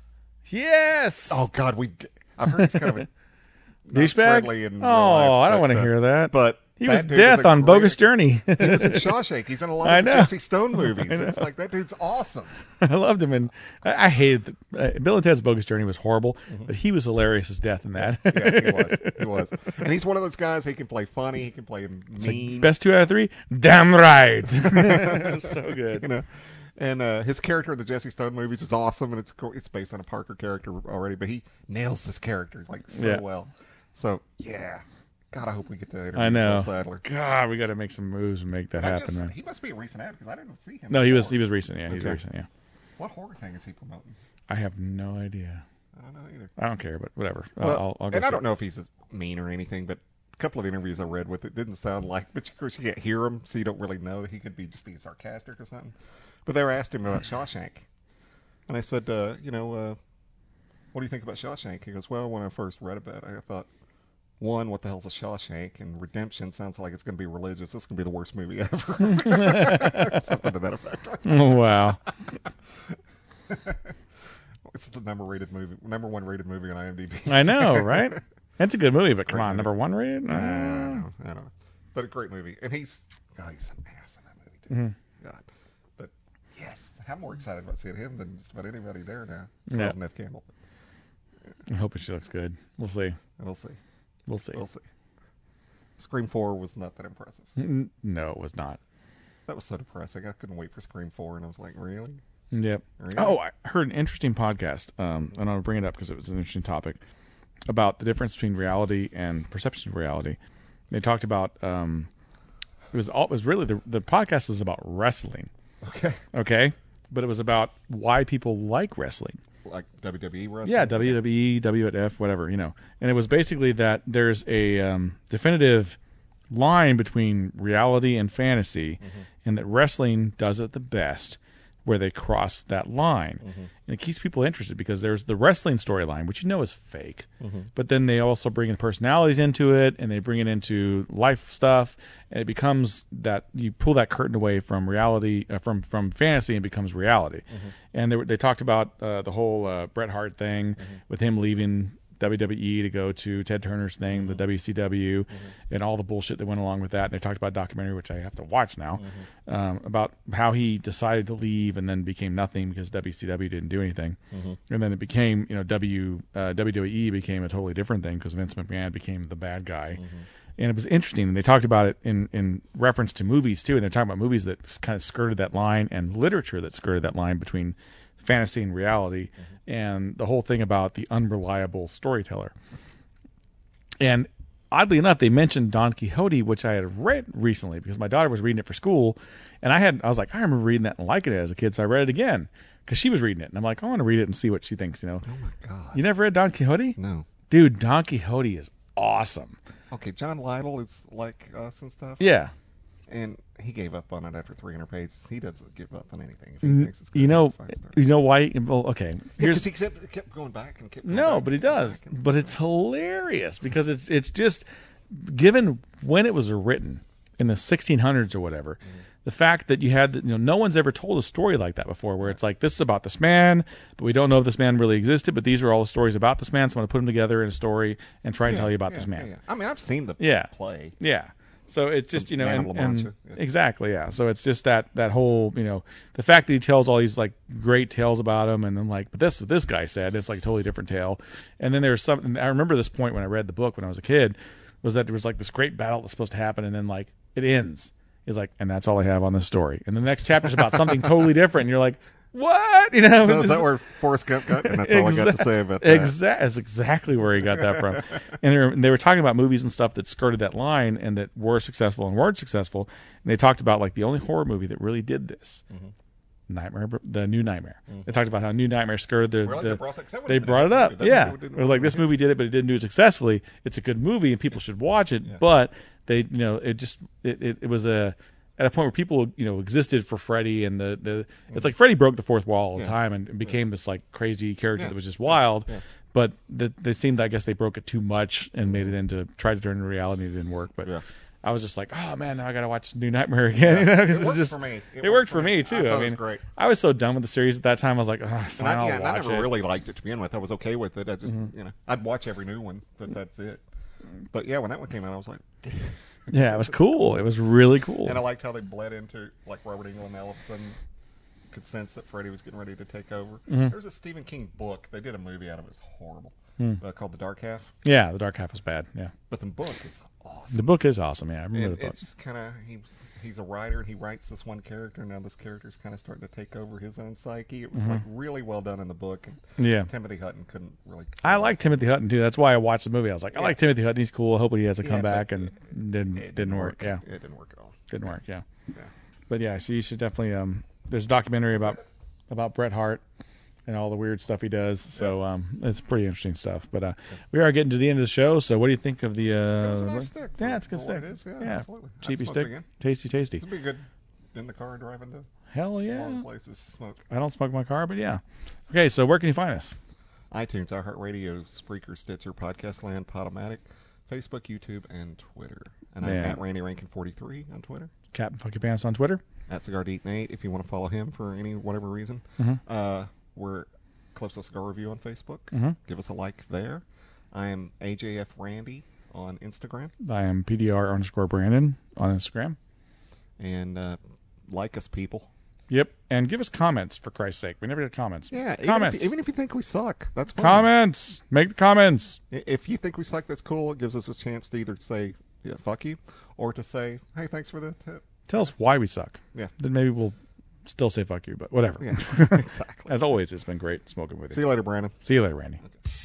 yes. Oh God, we. I've heard he's kind of a not douchebag. friendly in Oh, real life, I don't but, want to uh, hear that. But he that was dude is death a on great- Bogus Journey. He was in Shawshank. He's in a lot I of the know. Jesse Stone movies. It's like that dude's awesome. I loved him, and I, I hated the, uh, Bill and Ted's Bogus Journey was horrible, but he was hilarious as death in that. Yeah, he was. He was. And he's one of those guys. He can play funny. He can play mean. Best two out of three. Damn right. So good. You know. And uh, his character in the Jesse Stone movies is awesome, and it's co- it's based on a Parker character already, but he nails this character like so Yeah. well. So yeah, God, I hope we get to interview I know. Bill Sadler. God, we got to make some moves and make that I happen, just, man. he must be a recent ad because I didn't see him. No, he was before. he was recent. Yeah, he's Okay. recent. Yeah. What horror thing is he promoting? I have no idea. I don't know either. I don't care, but whatever. I'll, Well, I'll, I'll go. and I see don't it. know if he's mean or anything, but a couple of interviews I read with it didn't sound like. But of course, you can't hear him, so you don't really know. He could be just being sarcastic or something. But they were asked him about Shawshank, and I said, uh, you know, uh, what do you think about Shawshank? He goes, well, when I first read about it, I thought, one, what the hell's a Shawshank? And Redemption sounds like it's going to be religious. This is going to be the worst movie ever. Something to that effect. Oh, wow. It's the number rated movie, number one rated movie on IMDb. I know, right? It's a good movie, but come Great on, movie. number one rated? I Uh, don't know. I don't know. But a great movie. And he's, God, he's an ass in that movie, too. Mm-hmm. God. But, yes, I'm more excited about seeing him than just about anybody there now. Yeah. Well, Neff Campbell. I'm hoping she looks good. We'll see. We'll see. We'll see. We'll see. Scream four was not that impressive. N- No, it was not. That was so depressing. I couldn't wait for Scream four, and I was like, really? Yep. Really? Oh, I heard an interesting podcast, um, and I'll bring it up because it was an interesting topic about the difference between reality and perception of reality. They talked about um, it was all it was really the the podcast was about wrestling, Okay. okay, but it was about why people like wrestling. Like W W E wrestling? Yeah, W W E, W W F, whatever, you know. And it was basically that there's a um, definitive line between reality and fantasy, Mm-hmm. and that wrestling does it the best where they cross that line. Mm-hmm. And it keeps people interested because there's the wrestling storyline, which you know is fake, Mm-hmm. but then they also bring in personalities into it, and they bring it into life stuff, and it becomes that you pull that curtain away from reality, uh, from from fantasy, and becomes reality. Mm-hmm. And they were, they talked about uh, the whole uh, Bret Hart thing Mm-hmm. with him leaving W W E to go to Ted Turner's thing, Mm-hmm. the W C W, and all the bullshit that went along with that. And they talked about a documentary, which I have to watch now, Mm-hmm. um, about how he decided to leave and then became nothing because W C W didn't do anything. Mm-hmm. And then it became, you know, W uh, W W E became a totally different thing because Vince McMahon became the bad guy. Mm-hmm. And it was interesting. And they talked about it in, in reference to movies, too. And they're talking about movies that kind of skirted that line and literature that skirted that line between fantasy and reality, Mm-hmm. and the whole thing about the unreliable storyteller. And oddly enough, they mentioned Don Quixote, which I had read recently because my daughter was reading it for school, and I had I was like, I remember reading that and liking it as a kid, so I read it again because she was reading it, and I'm like, I want to read it and see what she thinks. You know, Oh, my God. you never read Don Quixote, No. dude? Don Quixote is awesome. Okay, John Lytle is like us and stuff. Yeah, And he gave up on it after three hundred pages. He doesn't give up on anything. If he N- thinks it's good, you know, five stars. you know why? Well, okay, Yeah, here's 'cause he kept, kept going back and kept going No, back but he and going does. back and- But it's hilarious because it's it's just given when it was written in the sixteen hundreds or whatever. Mm-hmm. The fact that you had, you know, no one's ever told a story like that before, where it's like this is about this man, but we don't know if this man really existed. But these are all the stories about this man, so I'm going to put them together in a story and try and Yeah, tell you about yeah, this man. yeah, yeah. I mean, I've seen the Yeah. play. Yeah. So it's just, you know, Man and, of La and- Mancha, yeah. exactly, yeah. So it's just that that whole, you know, the fact that he tells all these like great tales about him, and then like, but this what this guy said, it's like a totally different tale. And then there's something I remember this point when I read the book when I was a kid, was that there was like this great battle that's supposed to happen, and then like it ends. He's like, and that's all I have on this story. And the next chapter's about something totally different. And you're like, what? You know? So is This- that where Forrest Gump got? And that's all I got to Exa- say about that. Exa- that's exactly where he got that from. And they were, and they were talking about movies and stuff that skirted that line and that were successful and weren't successful. And they talked about like the only horror movie that really did this, Mm-hmm. Nightmare, the New Nightmare. They talked about how New Nightmare skirted the. Really? the They brought that- 'cause that would've they been a brought it good up. movie. That Yeah, movie didn't it was like work. this movie did it, but it didn't do it successfully. It's a good movie and people should watch it. But they, you know, it just it, it, it was a. At a point where people, you know, existed for Freddy, and the, the it's like Freddy broke the fourth wall all the Yeah. time and became this like crazy character Yeah. that was just wild. Yeah. But the, they seemed, I guess, they broke it too much and made it into tried to turn it into reality. It didn't work. But Yeah. I was just like, oh man, now I got to watch New Nightmare again. You know, 'cause It it's worked just for me. It, worked for me too. I thought I it mean, was great. I was so done with the series at that time. I was like, oh, And fine, I, I'll yeah, and I watch never it. really liked it to begin with. I was okay with it. I just, Mm-hmm. you know, I'd watch every new one, but that's it. But yeah, when that one came out, I was like, Yeah, it was cool. It was really cool. and I liked how they bled into like Robert Englund all of a sudden could sense that Freddy was getting ready to take over. Mm-hmm. There's a Stephen King book. They did a movie out of it. It was horrible. uh, called The Dark Half. Yeah, The Dark Half is bad. Yeah, But the book is awesome. the book is awesome. Yeah, I remember And the book. it's kind of he's he's a writer and he writes this one character. Now this character's kind of starting to take over his own psyche. It was Mm-hmm. like really well done in the book. And Yeah, Timothy Hutton couldn't really. I like Timothy Hutton too. That's why I watched the movie. I was like, I Yeah. like Timothy Hutton. He's cool. Hopefully he has a Yeah, comeback, but and didn't It didn't work. Yeah, It didn't work at all. didn't work. Yeah, Yeah. but yeah, so you should definitely. Um, there's a documentary about about Bret Hart and all the weird stuff he does. So um, it's pretty interesting stuff. But uh, we are getting to the end of the show. So what do you think of the? Uh, It was a nice stick. Yeah, for- it's a good for what stick. It is. Yeah, Yeah, absolutely. I'd cheapy smoke stick, again. tasty, tasty. This would be good in the car driving to Hell yeah! long places. Smoke. I don't smoke in my car, but yeah. Okay, so where can you find us? iTunes, iHeartRadio, Spreaker, Stitcher, Podcast Land, Podomatic, Facebook, YouTube, and Twitter. And I'm Yeah. at Randy Rankin forty-three on Twitter. Captain Funky Pants on Twitter. At Cigar Eating eight if you want to follow him for any whatever reason. Mhm. Uh, we're Calypso Cigar Review on Facebook. Mhm. Give us a like there. I am A J F Randy on Instagram. I am P D R underscore Brandon on Instagram. And uh, like us, people. Yep, and give us comments for Christ's sake. We never get comments. Yeah, even comments. if, even if you think we suck, that's fine. Comments. Make the comments. I- If you think we suck, that's cool. It gives us a chance to either say, yeah, fuck you, or to say, hey, thanks for the tip. Tell us why we suck. Yeah. Then maybe we'll still say fuck you, but whatever. Yeah, exactly. As always, it's been great smoking with you. See you later, Brandon. See you later, Randy. Okay.